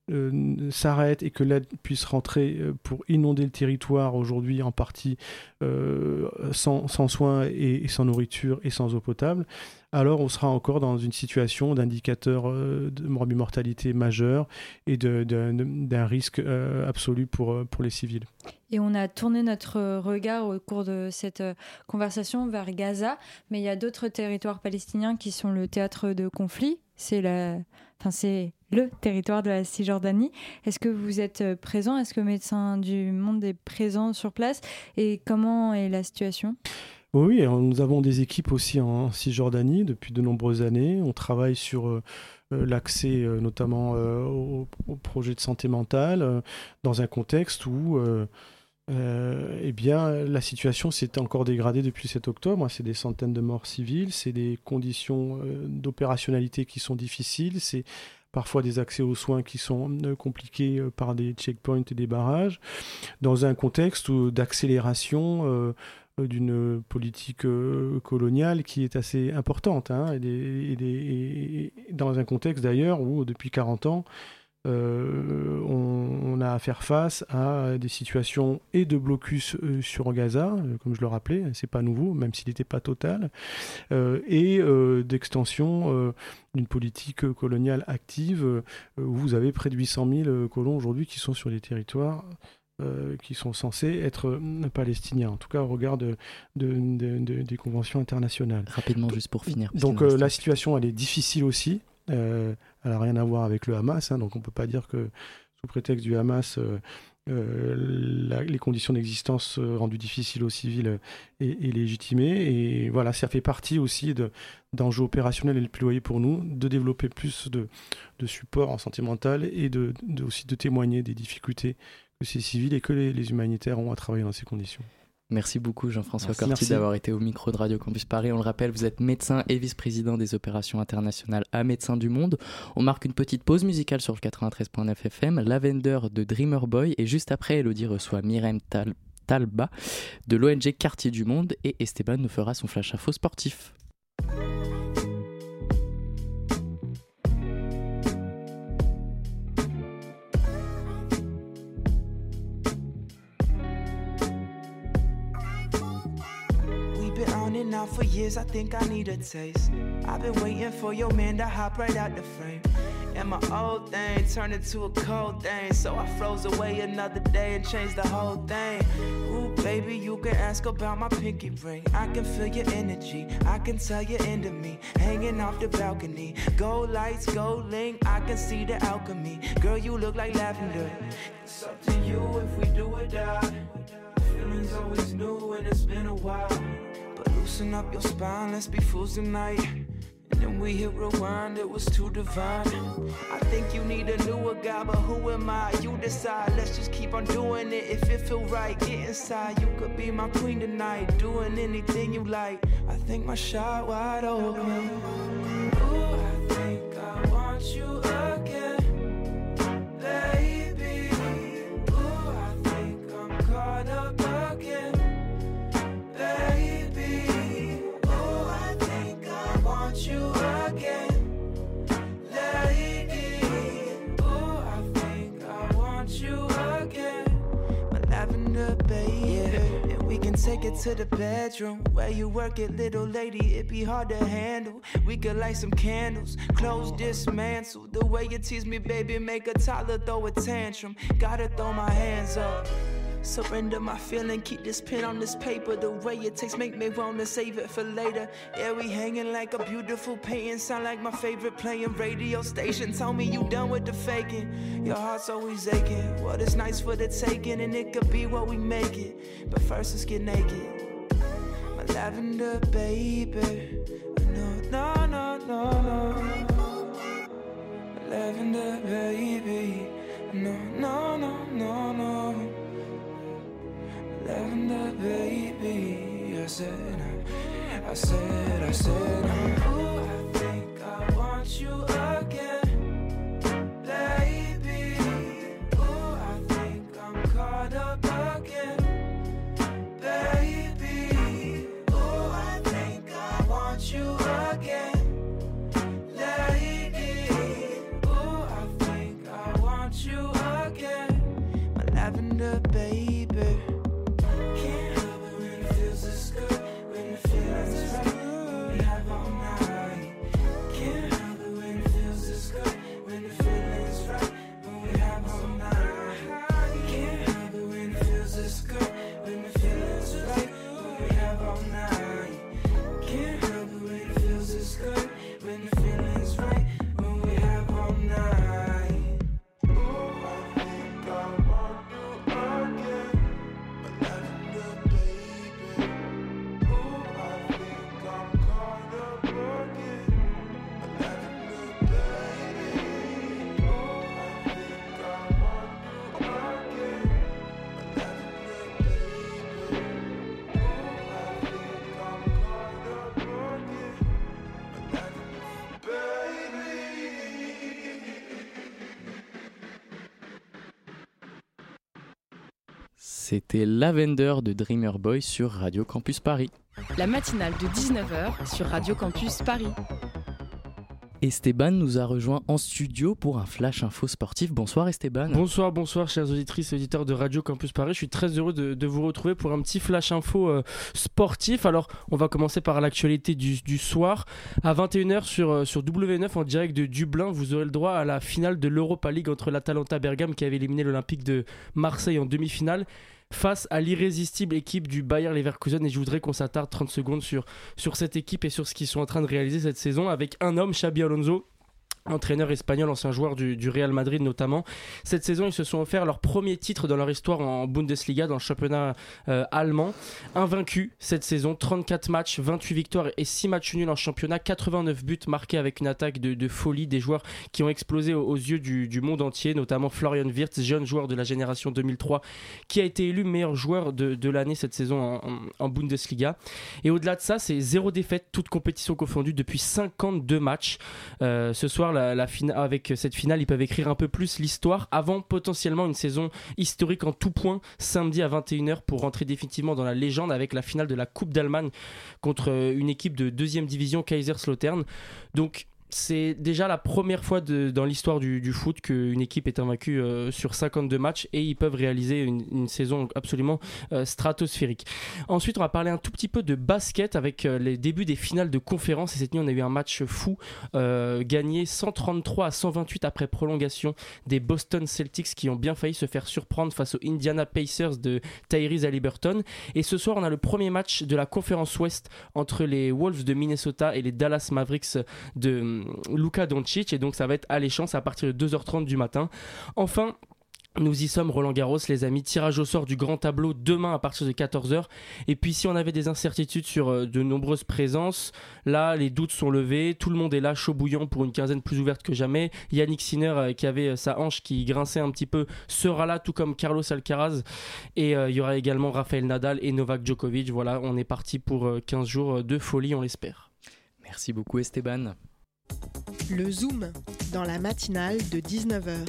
Euh, s'arrête et que l'aide puisse rentrer euh, pour inonder le territoire aujourd'hui en partie euh, sans, sans soins et, et sans nourriture et sans eau potable, alors on sera encore dans une situation d'indicateur euh, de mortalité majeur et de, de, de, d'un risque euh, absolu pour, pour les civils. Et on a tourné notre regard au cours de cette conversation vers Gaza, mais il y a d'autres territoires palestiniens qui sont le théâtre de conflit. C'est la... Enfin, c'est le territoire de la Cisjordanie. Est-ce que vous êtes présent ? Est-ce que Médecins du Monde est présent sur place ? Et comment est la situation ? Oui, nous avons des équipes aussi en Cisjordanie depuis de nombreuses années. On travaille sur euh, l'accès euh, notamment euh, au, au projet de santé mentale euh, dans un contexte où euh, euh, eh bien, la situation s'est encore dégradée depuis le sept octobre. C'est des centaines de morts civiles, c'est des conditions euh, d'opérationnalité qui sont difficiles, c'est parfois des accès aux soins qui sont euh, compliqués euh, par des checkpoints et des barrages, dans un contexte où, d'accélération euh, d'une politique euh, coloniale qui est assez importante, hein, et, des, et, des, et dans un contexte d'ailleurs où depuis quarante ans, Euh, on, on a à faire face à des situations et de blocus euh, sur Gaza, euh, comme je le rappelais, c'est pas nouveau, même s'il n'était pas total, euh, et euh, d'extension euh, d'une politique coloniale active, euh, où vous avez près de huit cent mille colons aujourd'hui qui sont sur les territoires euh, qui sont censés être euh, palestiniens, en tout cas au regard de, de, de, de, des conventions internationales. Rapidement, juste pour finir. Donc euh, la situation, elle est difficile aussi. Euh, elle n'a rien à voir avec le Hamas, hein, donc on ne peut pas dire que sous prétexte du Hamas, euh, euh, la, les conditions d'existence euh, rendues difficiles aux civils euh, est, est légitimée. Et voilà, ça fait partie aussi de, d'enjeux opérationnels et le plaidoyer pour nous, de développer plus de, de support en santé mentale et de, de, aussi de témoigner des difficultés que ces civils et que les, les humanitaires ont à travailler dans ces conditions. Merci beaucoup Jean-François Merci. Corti Merci. d'avoir été au micro de Radio Campus Paris. On le rappelle, vous êtes médecin et vice-président des opérations internationales à Médecins du Monde. On marque une petite pause musicale sur le quatre-vingt-treize virgule neuf F M, Lavender de Dreamer Boy, et juste après, Elodie reçoit Myrem Tal- Talba de l'O N G Quartier du Monde et Esteban nous fera son flash info sportif. Now for years I think I need a taste. I've been waiting for your man to hop right out the frame. And my old thing turned into a cold thing. So I froze away another day and changed the whole thing. Ooh baby, you can ask about my pinky ring. I can feel your energy, I can tell you're into me. Hanging off the balcony, gold lights, gold link, I can see the alchemy. Girl, you look like lavender. It's up to you if we do or die. Feelings always new and it's been a while. Loosen up your spine, let's be fools tonight. And then we hit rewind, it was too divine. I think you need a newer guy, but who am I? You decide, let's just keep on doing it. If it feel right, get inside. You could be my queen tonight, doing anything you like. I think my shot wide open. Ooh, I think I want you again, baby. Ooh, I think I'm caught up again. You again, lady. Ooh, I think I want you again, my lavender baby. Yeah. And we can take it to the bedroom where you work it, little lady. It be hard to handle. We could light some candles, clothes dismantle. The way you tease me, baby, make a toddler throw a tantrum. Gotta throw my hands up. Surrender my feeling, keep this pen on this paper. The way it tastes make me wanna save it for later. Yeah, we hanging like a beautiful painting. Sound like my favorite playing radio station. Tell me you done with the faking. Your heart's always aching. What is nice for the taking, and it could be what we make it. But first let's get naked. My lavender baby. No, no, no, no, no. My lavender baby. No, no, no, no, no. Lavender baby, I said, I said, I said, ooh, I think I want you again, baby. Ooh, I think I'm caught up again, baby. Ooh, I think I want you again, lady. Ooh, I think I want you again, my lavender baby. C'était Lavender de Dreamer Boy sur Radio Campus Paris. La matinale de dix-neuf heures sur Radio Campus Paris. Esteban nous a rejoint en studio pour un flash info sportif. Bonsoir Esteban. Bonsoir, bonsoir chers auditrices et auditeurs de Radio Campus Paris. Je suis très heureux de, de vous retrouver pour un petit flash info euh, sportif. Alors on va commencer par l'actualité du, du soir. À vingt et une heures sur, euh, sur W neuf en direct de Dublin, vous aurez le droit à la finale de l'Europa League entre l'Atalanta Bergame qui avait éliminé l'Olympique de Marseille en demi-finale face à l'irrésistible équipe du Bayer Leverkusen, et je voudrais qu'on s'attarde trente secondes sur, sur cette équipe et sur ce qu'ils sont en train de réaliser cette saison avec un homme, Xabi Alonso, entraîneur espagnol, ancien joueur du, du Real Madrid notamment. Cette saison, ils se sont offert leur premier titre dans leur histoire en Bundesliga, dans le championnat euh, allemand. Invaincus cette saison, trente-quatre matchs, vingt-huit victoires et six matchs nuls en championnat, quatre-vingt-neuf buts marqués avec une attaque de, de folie, des joueurs qui ont explosé aux, aux yeux du, du monde entier, notamment Florian Wirtz, jeune joueur de la génération deux mille trois, qui a été élu meilleur joueur de, de l'année cette saison en, en, en Bundesliga. Et au-delà de ça, c'est zéro défaite, toute compétition confondue depuis cinquante-deux matchs. Euh, ce soir, La, la fina- avec cette finale, ils peuvent écrire un peu plus l'histoire avant potentiellement une saison historique en tout point samedi à vingt et une heures pour rentrer définitivement dans la légende avec la finale de la Coupe d'Allemagne contre une équipe de deuxième division, Kaiserslautern. Donc c'est déjà la première fois de, dans l'histoire du, du foot qu'une équipe est invaincue euh, sur cinquante-deux matchs, et ils peuvent réaliser une, une saison absolument euh, stratosphérique. Ensuite, on va parler un tout petit peu de basket avec euh, les débuts des finales de conférence. Et cette nuit, on a eu un match fou, euh, gagné cent trente-trois à cent vingt-huit après prolongation des Boston Celtics qui ont bien failli se faire surprendre face aux Indiana Pacers de Tyrese Haliburton. Et ce soir, on a le premier match de la conférence Ouest entre les Wolves de Minnesota et les Dallas Mavericks de Luka Doncic, et donc ça va être alléchant, c'est à partir de deux heures trente du matin. Enfin, nous y sommes, Roland Garros, les amis. Tirage au sort du grand tableau demain à partir de quatorze heures. Et puis, si on avait des incertitudes sur euh, de nombreuses présences, là, les doutes sont levés. Tout le monde est là, chaud bouillant, pour une quinzaine plus ouverte que jamais. Yannick Sinner, euh, qui avait euh, sa hanche qui grinçait un petit peu, sera là, tout comme Carlos Alcaraz. Et euh, il y aura également Rafael Nadal et Novak Djokovic. Voilà, on est parti pour euh, quinze jours de folie, on l'espère. Merci beaucoup, Esteban. Le Zoom, dans la matinale de dix-neuf heures.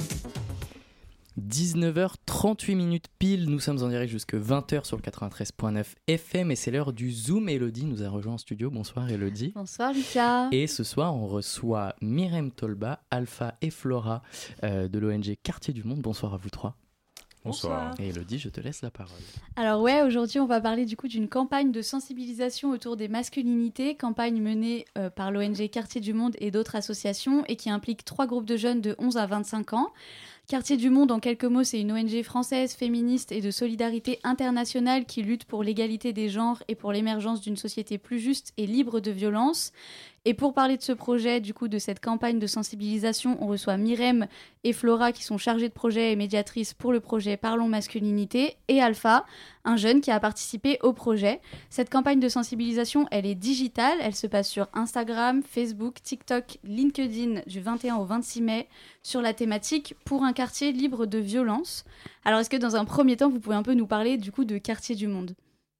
dix-neuf heures trente-huit minutes pile, nous sommes en direct jusqu'à vingt heures sur le quatre-vingt-treize virgule neuf F M et c'est l'heure du Zoom. Elodie nous a rejoint en studio. Bonsoir Elodie. Bonsoir Lucas. Et ce soir on reçoit Myrem Tolba, Alpha et Flora euh, de l'O N G Quartier du Monde. Bonsoir à vous trois. Bonsoir. Et Elodie, je te laisse la parole. Alors ouais, aujourd'hui on va parler du coup d'une campagne de sensibilisation autour des masculinités, campagne menée euh, par l'O N G Quartier du Monde et d'autres associations et qui implique trois groupes de jeunes de onze à vingt-cinq ans. Quartier du Monde, en quelques mots, c'est une O N G française, féministe et de solidarité internationale qui lutte pour l'égalité des genres et pour l'émergence d'une société plus juste et libre de violence. Et pour parler de ce projet, du coup, de cette campagne de sensibilisation, on reçoit Myrem et Flora qui sont chargées de projet et médiatrices pour le projet Parlons Masculinité, et Alpha, un jeune qui a participé au projet. Cette campagne de sensibilisation, elle est digitale, elle se passe sur Instagram, Facebook, TikTok, LinkedIn du vingt et un au vingt-six mai sur la thématique « Pour un quartier libre de violence ». Alors est-ce que dans un premier temps, vous pouvez un peu nous parler du coup de Quartier du Monde ?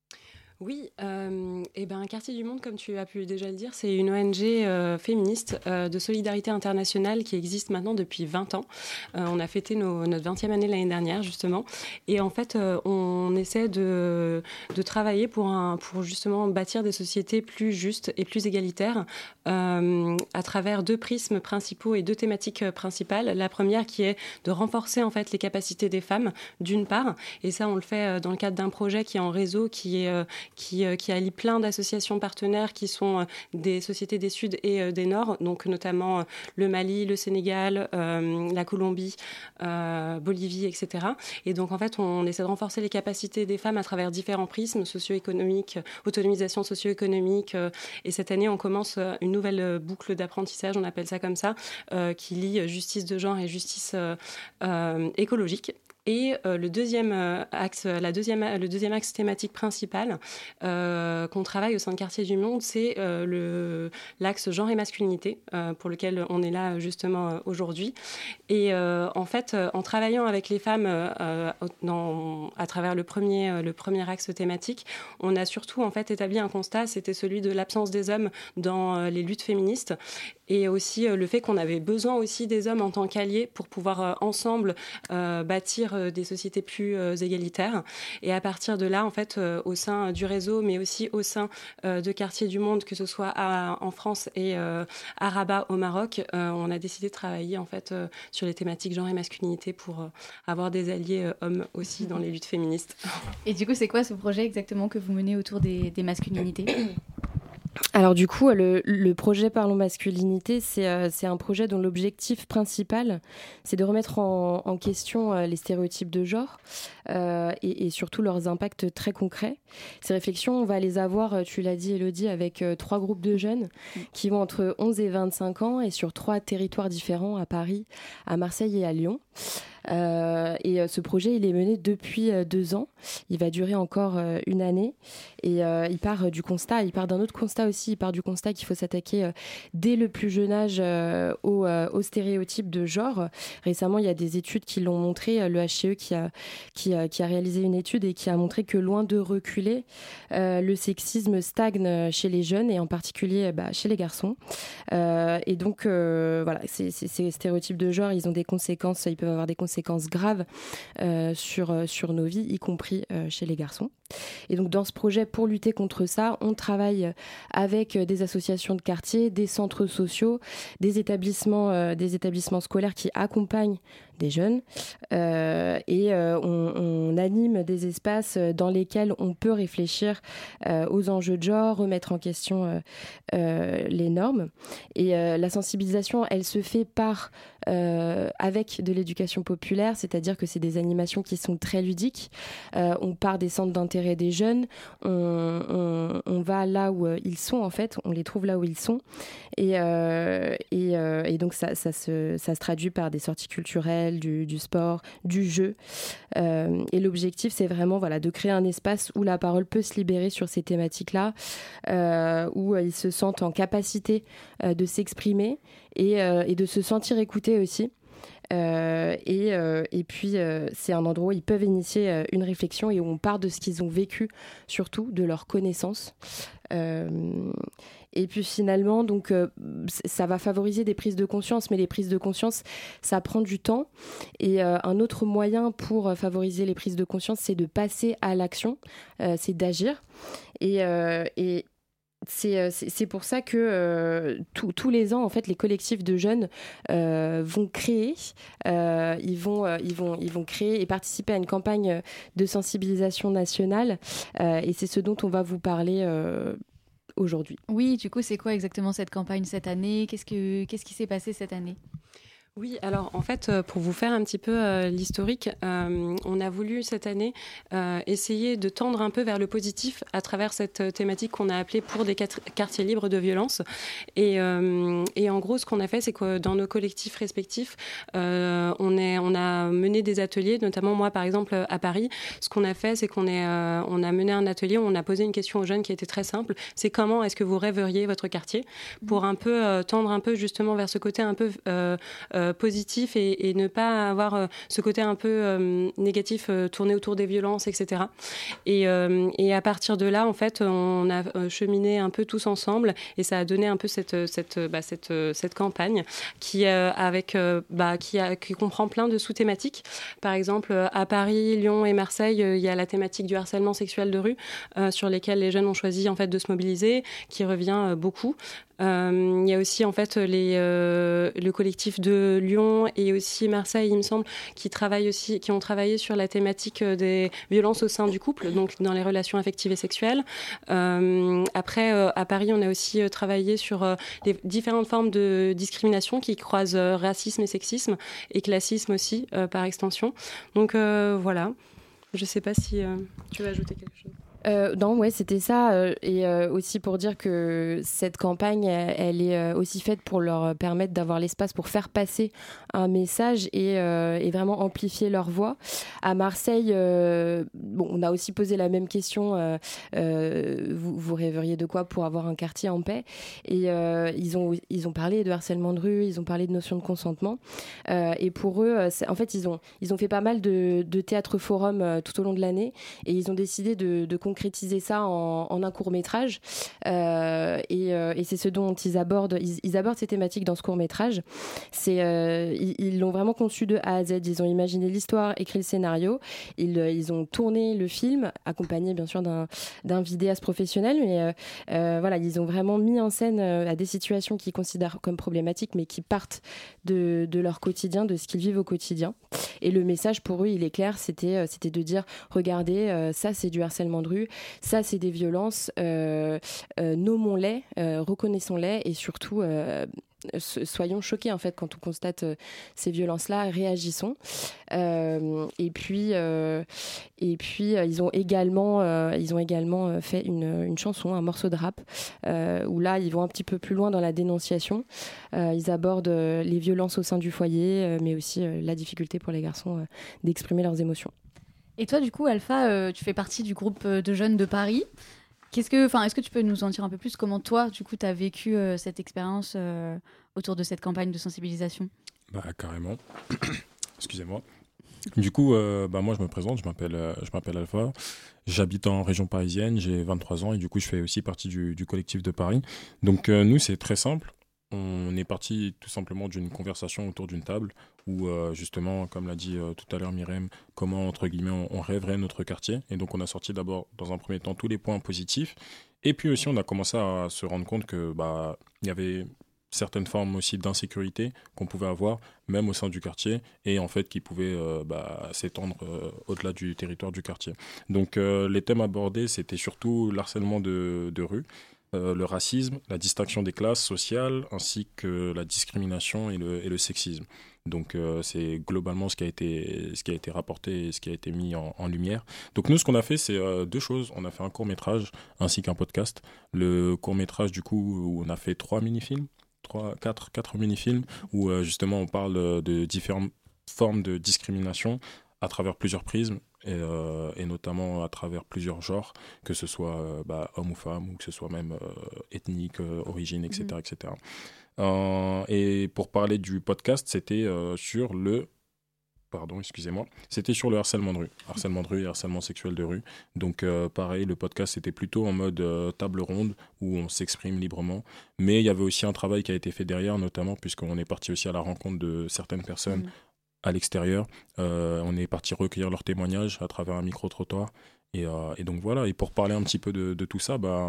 Oui, euh, et ben Quartier du Monde, comme tu as pu déjà le dire, c'est une O N G euh, féministe euh, de solidarité internationale qui existe maintenant depuis vingt ans. Euh, on a fêté nos, notre vingtième année l'année dernière, justement. Et en fait, euh, on essaie de, de travailler pour, un, pour justement bâtir des sociétés plus justes et plus égalitaires euh, à travers deux prismes principaux et deux thématiques principales. La première qui est de renforcer en fait les capacités des femmes, d'une part. Et ça, on le fait dans le cadre d'un projet qui est en réseau, qui est... Euh, Qui, euh, qui allie plein d'associations partenaires qui sont euh, des sociétés des Suds et euh, des Nords, donc notamment euh, le Mali, le Sénégal, euh, la Colombie, euh, Bolivie, et cetera. Et donc en fait, on essaie de renforcer les capacités des femmes à travers différents prismes socio-économiques, autonomisation socio-économique. Euh, et cette année, on commence une nouvelle boucle d'apprentissage, on appelle ça comme ça, euh, qui lie justice de genre et justice euh, euh, écologique. Et euh, le deuxième euh, axe, la deuxième, le deuxième axe thématique principal euh, qu'on travaille au sein de Quartier du Monde, c'est euh, le, l'axe genre et masculinité, euh, pour lequel on est là justement euh, aujourd'hui. Et euh, en fait, euh, en travaillant avec les femmes euh, dans, à travers le premier, euh, le premier axe thématique, on a surtout en fait établi un constat, c'était celui de l'absence des hommes dans euh, les luttes féministes, et aussi euh, le fait qu'on avait besoin aussi des hommes en tant qu'alliés pour pouvoir euh, ensemble euh, bâtir construire euh, des sociétés plus euh, égalitaires. Et à partir de là, en fait, euh, au sein du réseau, mais aussi au sein euh, de Quartiers du Monde, que ce soit à, en France et euh, à Rabat au Maroc, euh, on a décidé de travailler en fait euh, sur les thématiques genre et masculinité pour euh, avoir des alliés euh, hommes aussi dans les luttes féministes. Et du coup, c'est quoi ce projet exactement que vous menez autour des, des masculinités ? Alors du coup, le, le projet Parlons Masculinité, c'est, euh, c'est un projet dont l'objectif principal, c'est de remettre en, en question euh, les stéréotypes de genre euh, et, et surtout leurs impacts très concrets. Ces réflexions, on va les avoir, tu l'as dit Elodie, avec euh, trois groupes de jeunes qui vont entre onze et vingt-cinq ans et sur trois territoires différents, à Paris, à Marseille et à Lyon. Euh, et euh, ce projet, il est mené depuis euh, deux ans. Il va durer encore euh, une année. Et euh, il part euh, du constat, il part d'un autre constat aussi. Il part du constat qu'il faut s'attaquer euh, dès le plus jeune âge euh, aux, euh, aux stéréotypes de genre. Récemment, il y a des études qui l'ont montré. Le H C E qui a, qui, a, qui a réalisé une étude et qui a montré que loin de reculer, euh, le sexisme stagne chez les jeunes et en particulier bah, chez les garçons. Euh, et donc, euh, voilà, ces, ces, ces stéréotypes de genre, ils ont des conséquences, ils peuvent avoir des conséquences graves euh, sur, euh, sur nos vies, y compris euh, chez les garçons. Et donc dans ce projet, pour lutter contre ça, on travaille avec des associations de quartier, des centres sociaux, des établissements, euh, des établissements scolaires qui accompagnent des jeunes euh, et euh, on, on anime des espaces dans lesquels on peut réfléchir euh, aux enjeux de genre, remettre en question euh, euh, les normes. Et euh, la sensibilisation, elle se fait par euh, avec de l'éducation populaire, c'est-à-dire que c'est des animations qui sont très ludiques. Euh, on part des centres d'intérêt des jeunes, on, on, on va là où euh, ils sont en fait, on les trouve là où ils sont. Et, euh, et, euh, et donc ça, ça, se, ça se traduit par des sorties culturelles, Du, du sport, du jeu. Euh, et l'objectif, c'est vraiment voilà, de créer un espace où la parole peut se libérer sur ces thématiques-là, euh, où euh, ils se sentent en capacité euh, de s'exprimer et, euh, et de se sentir écoutés aussi. Euh, et, euh, et puis, euh, c'est un endroit où ils peuvent initier euh, une réflexion et où on part de ce qu'ils ont vécu, surtout de leurs connaissances. Euh, et puis finalement, donc, euh, ça va favoriser des prises de conscience, mais les prises de conscience, ça prend du temps. Et euh, un autre moyen pour favoriser les prises de conscience, c'est de passer à l'action, euh, c'est d'agir. Et, euh, et C'est, c'est, c'est pour ça que euh, tout, tous les ans, en fait, les collectifs de jeunes euh, vont créer, euh, ils, vont, euh, ils, vont, ils vont créer et participer à une campagne de sensibilisation nationale. Euh, et c'est ce dont on va vous parler euh, aujourd'hui. Oui, du coup, c'est quoi exactement cette campagne cette année ? Qu'est-ce que, qu'est-ce qui s'est passé cette année ? Oui, alors en fait, pour vous faire un petit peu euh, l'historique, euh, on a voulu cette année euh, essayer de tendre un peu vers le positif à travers cette thématique qu'on a appelée pour des quartiers libres de violence. Et, euh, et en gros, ce qu'on a fait, c'est que dans nos collectifs respectifs, euh, on, est, on a mené des ateliers, notamment moi par exemple à Paris. Ce qu'on a fait, c'est qu'on est, euh, on a mené un atelier où on a posé une question aux jeunes qui était très simple. C'est comment est-ce que vous rêveriez votre quartier ? Pour un peu euh, tendre un peu justement vers ce côté un peu... Euh, euh, positif et, et ne pas avoir euh, ce côté un peu euh, négatif euh, tourné autour des violences, et cetera. Et, euh, et à partir de là, en fait, on a euh, cheminé un peu tous ensemble et ça a donné un peu cette, cette, bah, cette, cette campagne qui, euh, avec, euh, bah, qui, a, qui comprend plein de sous-thématiques. Par exemple, à Paris, Lyon et Marseille, euh, il y a la thématique du harcèlement sexuel de rue euh, sur lesquelles les jeunes ont choisi en fait, de se mobiliser, qui revient euh, beaucoup. Euh, il y a aussi en fait les, euh, le collectif de Lyon et aussi Marseille, il me semble, qui travaillent aussi, qui ont travaillé sur la thématique des violences au sein du couple, donc dans les relations affectives et sexuelles. Euh, après, euh, à Paris, on a aussi euh, travaillé sur euh, les différentes formes de discrimination qui croisent euh, racisme et sexisme et classisme aussi euh, par extension. Donc euh, voilà. Je ne sais pas si euh, tu veux ajouter quelque chose. Euh, non, ouais, c'était ça. Euh, et euh, aussi pour dire que cette campagne, elle, elle est euh, aussi faite pour leur permettre d'avoir l'espace pour faire passer un message et, euh, et vraiment amplifier leur voix. À Marseille, euh, bon, on a aussi posé la même question. Euh, euh, vous, vous rêveriez de quoi pour avoir un quartier en paix? Et euh, ils ont ils ont parlé de harcèlement de rue, ils ont parlé de notion de consentement. Euh, et pour eux, en fait, ils ont ils ont fait pas mal de, de théâtre forum euh, tout au long de l'année, et ils ont décidé de, de concrétiser ça en, en un court métrage. Euh, et, euh, et c'est ce dont ils abordent. Ils, ils abordent ces thématiques dans ce court métrage. C'est euh, ils, ils l'ont vraiment conçu de A à Z. Ils ont imaginé l'histoire, écrit le scénario. Ils, ils ont tourné le film, accompagné bien sûr d'un, d'un vidéaste professionnel. Mais euh, euh, voilà, ils ont vraiment mis en scène euh, à des situations qu'ils considèrent comme problématiques, mais qui partent de, de leur quotidien, de ce qu'ils vivent au quotidien. Et le message pour eux, il est clair, c'était, euh, c'était de dire, regardez, euh, ça c'est du harcèlement de rue, ça c'est des violences, euh, euh, nommons-les, euh, reconnaissons-les, et surtout euh, soyons choqués en fait quand on constate euh, ces violences-là, réagissons. Euh, et puis, euh, et puis euh, ils ont également, euh, ils ont également fait une, une chanson, un morceau de rap, euh, où là ils vont un petit peu plus loin dans la dénonciation. Euh, ils abordent euh, les violences au sein du foyer, euh, mais aussi euh, la difficulté pour les garçons euh, d'exprimer leurs émotions. Et toi, du coup, Alpha, euh, tu fais partie du groupe de jeunes de Paris. Qu'est-ce que, enfin, est-ce que tu peux nous en dire un peu plus? Comment toi, du coup, tu as vécu euh, cette expérience euh, autour de cette campagne de sensibilisation? Bah, carrément. Excusez-moi. Du coup, euh, bah, moi, je me présente, je m'appelle, euh, je m'appelle Alpha. J'habite en région parisienne, j'ai vingt-trois ans et du coup, je fais aussi partie du, du collectif de Paris. Donc, euh, nous, c'est très simple. On est parti tout simplement d'une conversation autour d'une table où, euh, justement, comme l'a dit euh, tout à l'heure Myrem, comment, entre guillemets, on, on rêverait notre quartier. Et donc, on a sorti d'abord, dans un premier temps, tous les points positifs. Et puis aussi, on a commencé à se rendre compte que bah, il y avait certaines formes aussi d'insécurité qu'on pouvait avoir, même au sein du quartier, et en fait, qui pouvaient euh, bah, s'étendre euh, au-delà du territoire du quartier. Donc, euh, les thèmes abordés, c'était surtout l'harcèlement de, de rue, Euh, le racisme, la distinction des classes sociales, ainsi que la discrimination et le, et le sexisme. Donc euh, c'est globalement ce qui a été, ce qui a été rapporté et ce qui a été mis en, en lumière. Donc nous, ce qu'on a fait, c'est euh, deux choses. On a fait un court-métrage ainsi qu'un podcast. Le court-métrage, du coup, où on a fait trois mini-films, trois, quatre, quatre mini-films, où euh, justement on parle de différentes formes de discrimination à travers plusieurs prismes. Et, euh, et notamment à travers plusieurs genres, que ce soit euh, bah, homme ou femme, ou que ce soit même euh, ethnique, euh, origine, et cetera. Mmh. et cetera. Euh, et pour parler du podcast, c'était euh, sur le... Pardon, excusez-moi. C'était sur le harcèlement de rue. Harcèlement de rue et harcèlement sexuel de rue. Donc euh, pareil, le podcast était plutôt en mode euh, table ronde, où on s'exprime librement. Mais il y avait aussi un travail qui a été fait derrière, notamment puisqu'on est parti aussi à la rencontre de certaines personnes mmh. à l'extérieur. Euh, on est parti recueillir leurs témoignages à travers un micro-trottoir. Et, euh, et donc voilà, et pour parler un petit peu de, de tout ça, bah,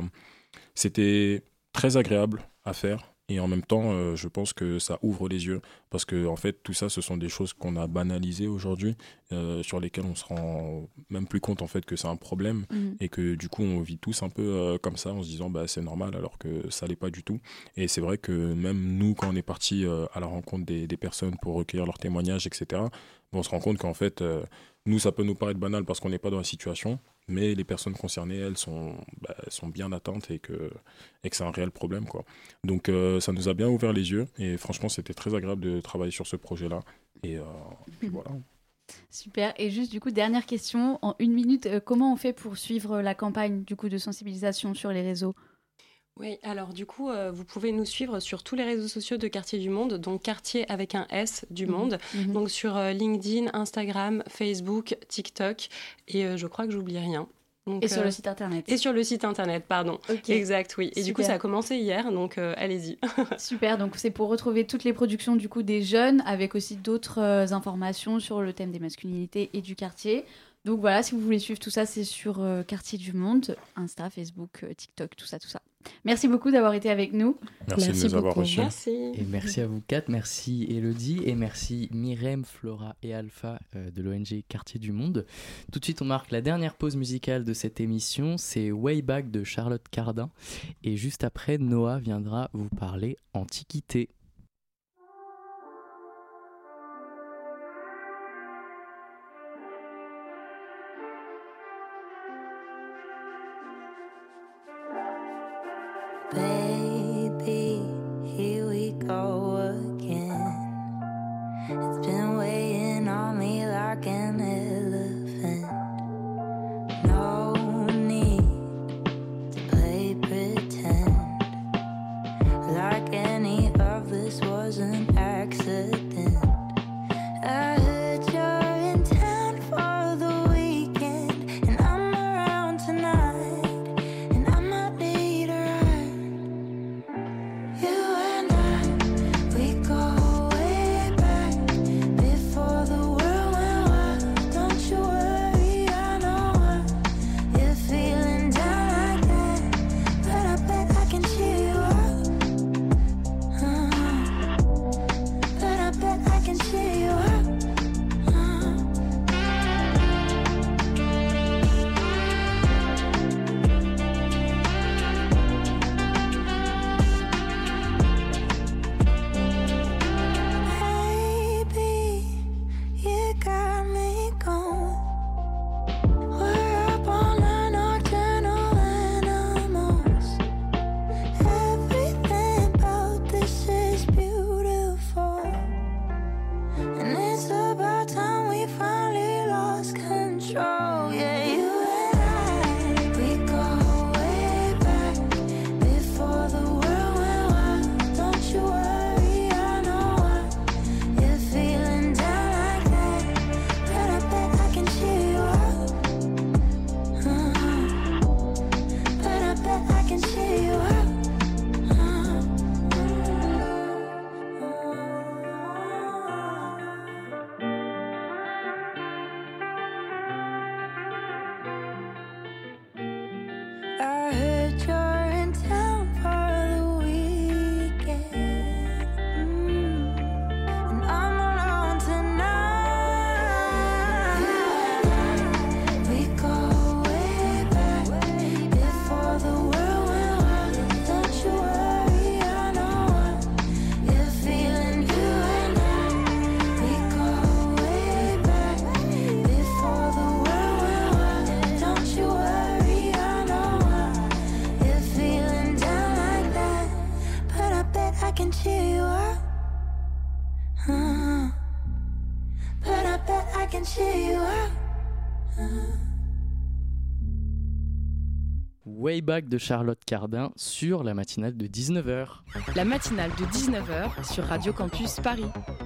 c'était très agréable à faire. Et en même temps, euh, je pense que ça ouvre les yeux. Parce que en fait, tout ça, ce sont des choses qu'on a banalisées aujourd'hui, euh, sur lesquelles on se rend même plus compte en fait, que c'est un problème. Mmh. Et que du coup, on vit tous un peu euh, comme ça, en se disant bah, c'est normal, alors que ça l'est pas du tout. Et c'est vrai que même nous, quand on est parti euh, à la rencontre des, des personnes pour recueillir leurs témoignages, et cetera, on se rend compte qu'en fait, euh, nous, ça peut nous paraître banal parce qu'on n'est pas dans la situation. Mais les personnes concernées, elles, sont, bah, elles sont bien atteintes et que, et que c'est un réel problème, quoi. Donc, euh, ça nous a bien ouvert les yeux. Et franchement, c'était très agréable de travailler sur ce projet-là. Et euh, puis voilà. Super. Et juste, du coup, dernière question. En une minute, euh, comment on fait pour suivre la campagne du coup, de sensibilisation sur les réseaux ? Oui, alors du coup, euh, vous pouvez nous suivre sur tous les réseaux sociaux de Quartier du Monde, donc Quartier avec un S du Monde, mmh. donc sur euh, LinkedIn, Instagram, Facebook, TikTok, et euh, je crois que j'oublie rien. Donc, et sur euh, le site internet. Et sur le site internet, pardon. Okay. Exact, oui. Et Super. Du coup, ça a commencé hier, donc euh, allez-y. Super, donc c'est pour retrouver toutes les productions du coup des jeunes, avec aussi d'autres euh, informations sur le thème des masculinités et du quartier. Donc voilà, si vous voulez suivre tout ça, c'est sur euh, Quartier du Monde, Insta, Facebook, euh, TikTok, tout ça, tout ça. Merci beaucoup d'avoir été avec nous. Merci, merci de nous avoir reçus. Merci. Et merci à vous quatre, merci Elodie et merci Myrem, Flora et Alpha euh, de l'O N G Quartier du Monde. Tout de suite, on marque la dernière pause musicale de cette émission, c'est Way Back de Charlotte Cardin. Et juste après, Noah viendra vous parler Antiquité. Baby, here we go again. It's been weighing on me like an elephant. I heard you're in town for the weekend, mm. and I'm alone tonight. We go way back before the world went wild. Don't you worry, I know you're feeling you and I. We go way back before the world went wild. Don't you worry, I know you're feeling down like that. But I bet I can cheer you up. Uh, but I bet I can cheer you up. Uh. Way Back de Charlotte Cardin sur la matinale de dix-neuf heures. La matinale de dix-neuf heures sur Radio Campus Paris.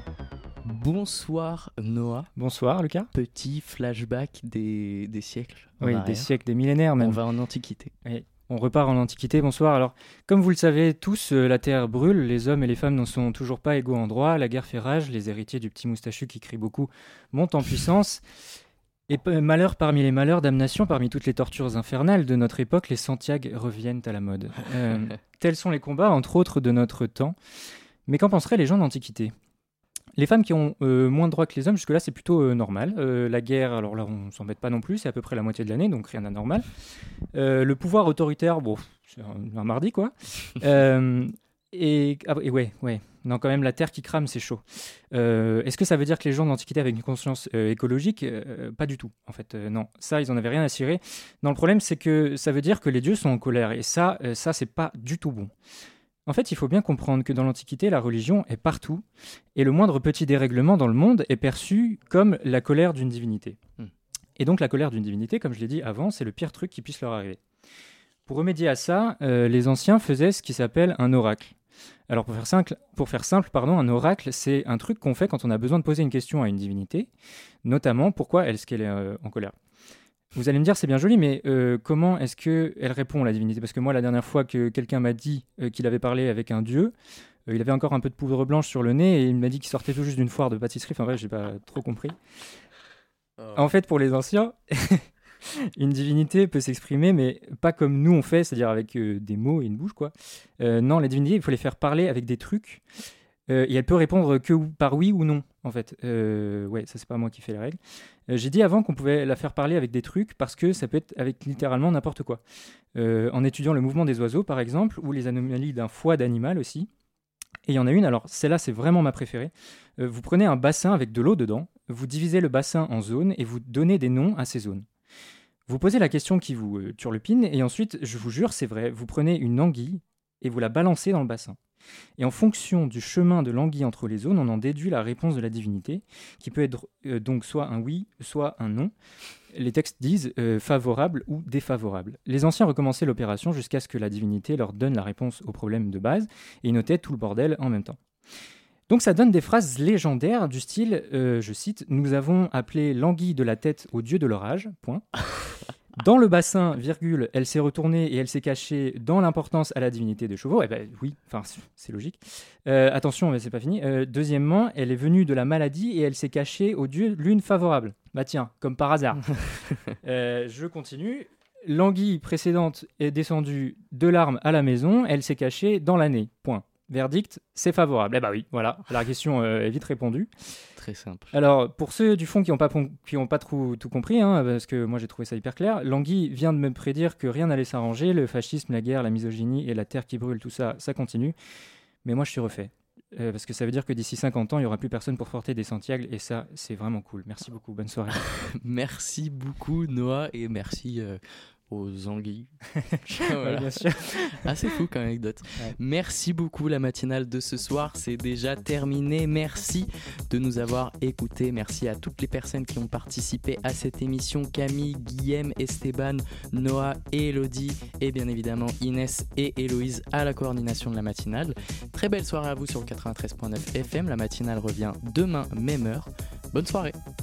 Bonsoir Noah. Bonsoir Lucas. Petit flashback des, des siècles. en Oui, arrière. des siècles, des millénaires même. On va en Antiquité. Oui. On repart en Antiquité, bonsoir. Alors, comme vous le savez tous, euh, la terre brûle, les hommes et les femmes n'en sont toujours pas égaux en droit, la guerre fait rage, les héritiers du petit moustachu qui crie beaucoup montent en puissance. Et p- malheur parmi les malheurs, damnation parmi toutes les tortures infernales de notre époque, les Santiago reviennent à la mode. Euh, tels sont les combats, entre autres, de notre temps. Mais qu'en penseraient les gens d'Antiquité ? Les femmes qui ont euh, moins de droits que les hommes, jusque-là, c'est plutôt euh, normal. Euh, la guerre, alors là, on s'embête pas non plus, c'est à peu près la moitié de l'année, donc rien d'anormal. Euh, le pouvoir autoritaire, bon, c'est un, un mardi, quoi. Euh, et, ah, et ouais, ouais. Non, quand même, la terre qui crame, c'est chaud. Euh, est-ce que ça veut dire que les gens d'Antiquité avaient une conscience euh, écologique ? euh, Pas du tout, en fait. Euh, non, ça, ils en avaient rien à cirer. Non, le problème, c'est que ça veut dire que les dieux sont en colère. Et ça, euh, ça, c'est pas du tout bon. En fait, il faut bien comprendre que dans l'Antiquité, la religion est partout, et le moindre petit dérèglement dans le monde est perçu comme la colère d'une divinité. Mm. Et donc la colère d'une divinité, comme je l'ai dit avant, c'est le pire truc qui puisse leur arriver. Pour remédier à ça, euh, les anciens faisaient ce qui s'appelle un oracle. Alors pour faire simple, pour faire simple pardon, un oracle, c'est un truc qu'on fait quand on a besoin de poser une question à une divinité, notamment pourquoi est-ce qu'elle est euh, en colère. Vous allez me dire, c'est bien joli, mais euh, comment est-ce qu'elle répond, la divinité ? Parce que moi, la dernière fois que quelqu'un m'a dit euh, qu'il avait parlé avec un dieu, euh, il avait encore un peu de poudre blanche sur le nez et il m'a dit qu'il sortait tout juste d'une foire de pâtisserie. Enfin bref, j'ai pas trop compris. Oh. En fait, pour les anciens, une divinité peut s'exprimer, mais pas comme nous on fait, c'est-à-dire avec euh, des mots et une bouche, quoi. Euh, non, les divinités, il faut les faire parler avec des trucs. Euh, et elle peut répondre que par oui ou non, en fait. Euh, ouais, ça, c'est pas moi qui fais les règles. Euh, j'ai dit avant qu'on pouvait la faire parler avec des trucs parce que ça peut être avec littéralement n'importe quoi. Euh, en étudiant le mouvement des oiseaux, par exemple, ou les anomalies d'un foie d'animal aussi. Et il y en a une, alors celle-là, c'est vraiment ma préférée. Euh, vous prenez un bassin avec de l'eau dedans, vous divisez le bassin en zones et vous donnez des noms à ces zones. Vous posez la question qui vous euh, turlupine et ensuite, je vous jure, c'est vrai, vous prenez une anguille et vous la balancez dans le bassin. Et en fonction du chemin de l'anguille entre les zones, on en déduit la réponse de la divinité, qui peut être euh, donc soit un oui, soit un non. Les textes disent euh, favorable ou défavorable. Les anciens recommençaient l'opération jusqu'à ce que la divinité leur donne la réponse au problème de base, et ils notaient tout le bordel en même temps. Donc ça donne des phrases légendaires du style, euh, je cite, « Nous avons appelé l'anguille de la tête au dieu de l'orage, point. » Dans le bassin, virgule, elle s'est retournée et elle s'est cachée dans l'importance à la divinité des chevaux. Eh ben oui, enfin c'est logique. Euh, attention, mais c'est pas fini. Euh, deuxièmement, elle est venue de la maladie et elle s'est cachée au dieu lune favorable. Bah tiens, comme par hasard. euh, je continue. L'anguille précédente est descendue de l'arme à la maison. Elle s'est cachée dans l'année. Point. Verdict, c'est favorable. Eh bah oui, voilà. La question euh, est vite répondue. Très simple. Alors, pour ceux du fond qui n'ont pas, qui ont pas trop, tout compris, hein, parce que moi j'ai trouvé ça hyper clair, L'Anguille vient de me prédire que rien n'allait s'arranger, le fascisme, la guerre, la misogynie et la terre qui brûle, tout ça, ça continue. Mais moi je suis refait. Euh, parce que ça veut dire que d'ici cinquante ans, il n'y aura plus personne pour porter des Santiago, et ça, c'est vraiment cool. Merci beaucoup, bonne soirée. Merci beaucoup, Noah, et merci euh, aux anguilles. Voilà. Ouais, bien sûr. Assez fou comme anecdote. Ouais. Merci beaucoup, la matinale de ce soir, c'est déjà terminé. Merci de nous avoir écoutés. Merci à toutes les personnes qui ont participé à cette émission. Camille, Guillaume, Esteban, Noah et Elodie, et bien évidemment Inès et Héloïse à la coordination de la matinale. Très belle soirée à vous sur le quatre-vingt-treize neuf F M. La matinale revient demain, même heure. Bonne soirée.